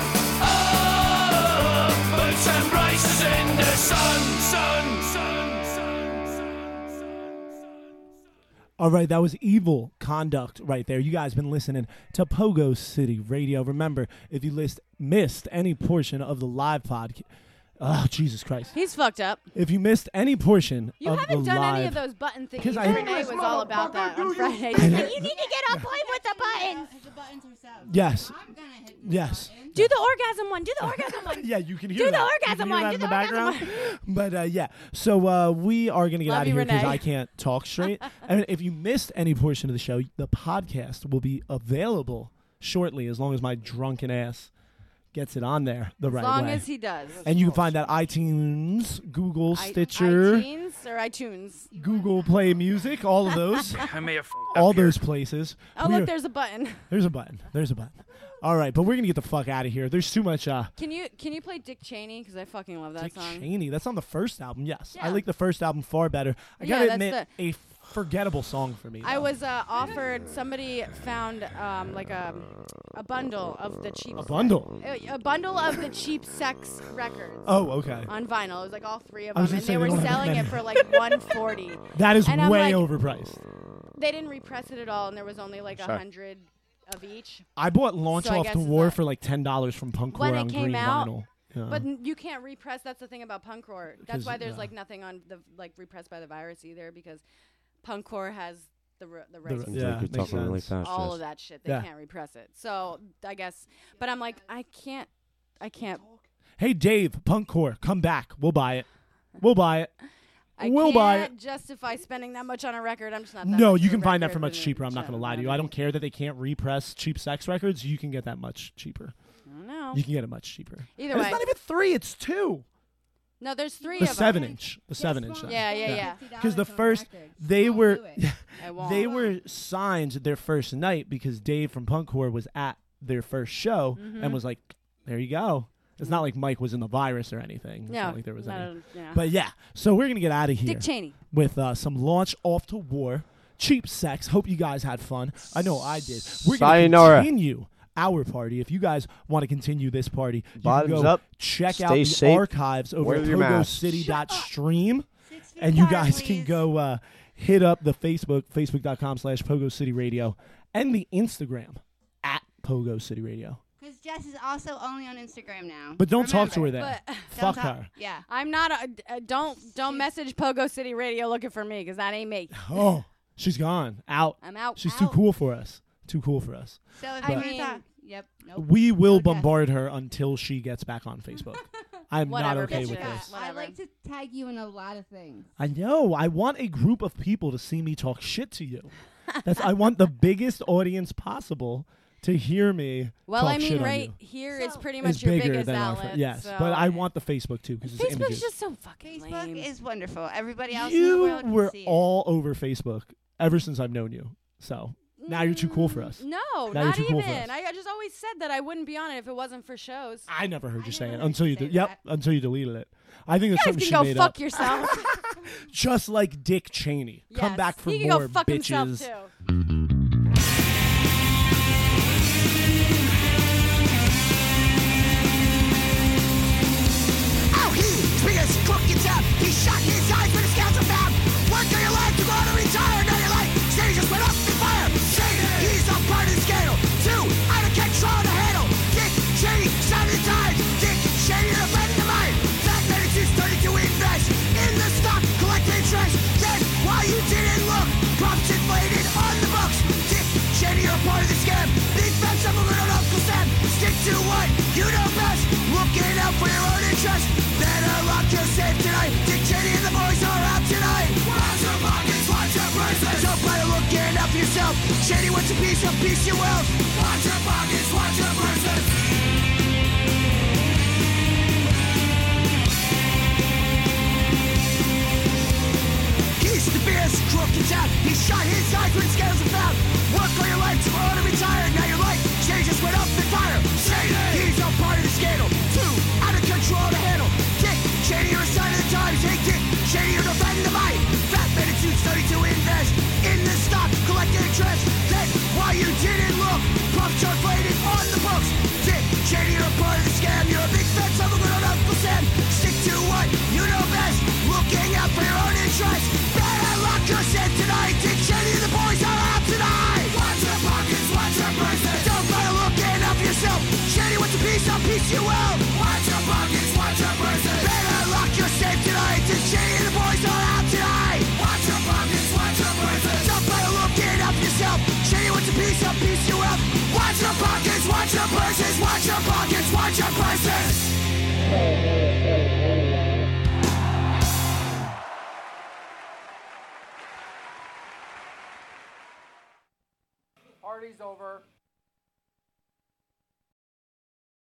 Oh, boots and braces in the sun, sun, sun, sun, sun, sun. All right, that was evil conduct right there. You guys been listening to Pogo City Radio. Remember, if you missed any portion of the live podcast, oh, Jesus Christ. He's fucked up. If you missed any portion You of haven't the done live, any of those button things. Because I- Renee was all about that on Friday. You need to get on point with the buttons. The buttons herself. Yes. I'm gonna hit Yes. Do the orgasm one. Do the orgasm one. Yeah, you can hear Do the that. orgasm you can hear one, that do in the the orgasm background. But yeah, so we are going to get Love out of you, here because Renee. I can't talk straight. And if you missed any portion of the show, the podcast will be available shortly, as long as my drunken ass gets it on there the right As long way. as he does. And you can find that iTunes, Google, Stitcher, iTunes or iTunes. Google Play Music, all of those. I may have all those places. Oh, We look, are- there's a button. There's a button. There's a button. All right, but we're going to get the fuck out of here. There's too much... Can you play Dick Cheney? Because I fucking love that Dick song. Cheney. That's on the first album, yes. I Yeah. like the first album far better. I Yeah, got to that's admit, a forgettable song for me. I though. was offered. Somebody found like a bundle of the cheap. A bundle? A bundle of the cheap sex records. Oh, okay. On vinyl, it was like all three of I was them, gonna and say they they were don't have selling many. it for like $140. That is And I'm way like, overpriced. They didn't repress it at all, and there was only like Sure. 100 of each. I bought Launch So I Off guess to it's War not- for like $10 from Punk when Core it on came green out. vinyl. Yeah. But you can't repress. That's the thing about punk core. That's 'Cause, why there's yeah. like nothing on the like repressed by the virus either, because punk core has the The rights. r- yeah, You're makes talking really sense. fast. all Jess. of that shit. They Yeah. can't repress it. So I guess, but I'm like, I can't. Hey, Dave, Punk Core, come back. We'll buy it. We'll buy it. I We'll buy it. can't justify spending that much on a record. I'm just not. That No, much you of a can find that record for much than cheaper. I'm not shut going to lie to you. up. I don't care that they can't repress cheap sex records. You can get that much cheaper. I don't know. You can get it much cheaper. Either And way. It's not even 3, it's 2. No, there's 3 The of them. 7-inch. The 7-inch. Yeah, yeah. Because the first, they were, I won't. they were signed their first night because Dave from Punk Core was at their first show Mhm. and was like, "There you go." It's not like Mike was in the virus or anything. It's No, not like there was not any. yeah. But yeah, so we're gonna get out of here. Dick Cheney. With some Launch Off to War, Cheap Sex. Hope you guys had fun. I know I did. We're gonna Sayonara. continue our party. If you guys want to continue this party, you Bottoms can go up. check Stay out the safe. archives over Wear at your mask. pogocity.stream. And you guys can go hit up the facebook.com/Pogo City Radio, and the Instagram at Pogo City Radio. Because Jess is also only on Instagram now. But don't talk to her then. But Fuck Don't talk- her. Yeah. I'm not. Don't message Pogo City Radio looking for me, because that ain't me. Oh, she's gone. Out. I'm out. She's too cool for us. Too cool for us. So if But you want to talk, yep. Nope. we will Okay. bombard her until she gets back on Facebook. I'm not Whatever, okay bitch. with Yeah. this. I like to tag you in a lot of things. I know. I want a group of people to see me talk shit to you. I want the biggest audience possible to hear me Well, talk I mean, shit on right you. here is pretty It's much your bigger biggest than our outlet. yes, so. but I want the Facebook too because it's Facebook's images. just so fucking Facebook lame. is wonderful. Everybody else in the You world can were see it. all over Facebook ever since I've known you. So now you're too cool for us. No, Now not you're too cool for even. us. I just always said that I wouldn't be on it if it wasn't for shows. I never heard you say it heard until you you say did. Yep, that. until you deleted it. I think You it's guys something can she go made fuck up. yourself. Just like Dick Cheney. Come Yes, back for he can more, go fuck himself bitches. too. Oh, he's biggest crook in town. He shot his eyes when his scouts are found. Work all your life to go to retire. Now you're like, Shady just went up in fire. Shady, he's a part of the scandal. 2, out of control to handle. Dick Cheney, sign of the times. Dick Cheney, a friend of mine. Fat man is starting to invest in the stock, collect interest. Then, while you didn't look, props inflated on the books. Dick Cheney, you're a part of the scam. Big fat son of a little Uncle Sam. Stick to what you know best. Looking out for your own interest. Better lock your safe tonight. Dick Cheney and the boys are out tonight. Watch your pockets, watch your purses. Don't bother looking out for yourself. Cheney wants a piece you will. Watch your pockets, watch your purses. He's the biggest crook in town. He shot his eyes when scales are found. Work all your life to earn and retire. Now your life, Shady just went up in fire. Shady, he's a part of the scandal. 2, out of control to handle. Dick Cheney, you're a sign of the times. Hey, Dick Cheney, you're a friend of mine. Fat man and suit starting to invest in the stock, collect interest. Then, while you didn't look, props are inflated on the books. Dick Cheney, you're a part of the scam. You're a big fat son of a little Uncle Sam. Stick to what you know best. Looking out for your own interest. Better lock your set tonight. Dick Cheney and the boys are out tonight. Watch your pockets, watch your purses. Don't bother looking out for yourself. Shady wants a piece you will. Watch your pockets, watch your purses. Better lock your set tonight. Dick Cheney and the boys are out tonight. Watch your pockets, watch your purses. Don't bother looking out for yourself. Shady wants a piece you will. Watch your pockets, watch your purses. Watch your pockets, watch your purses. Party's over.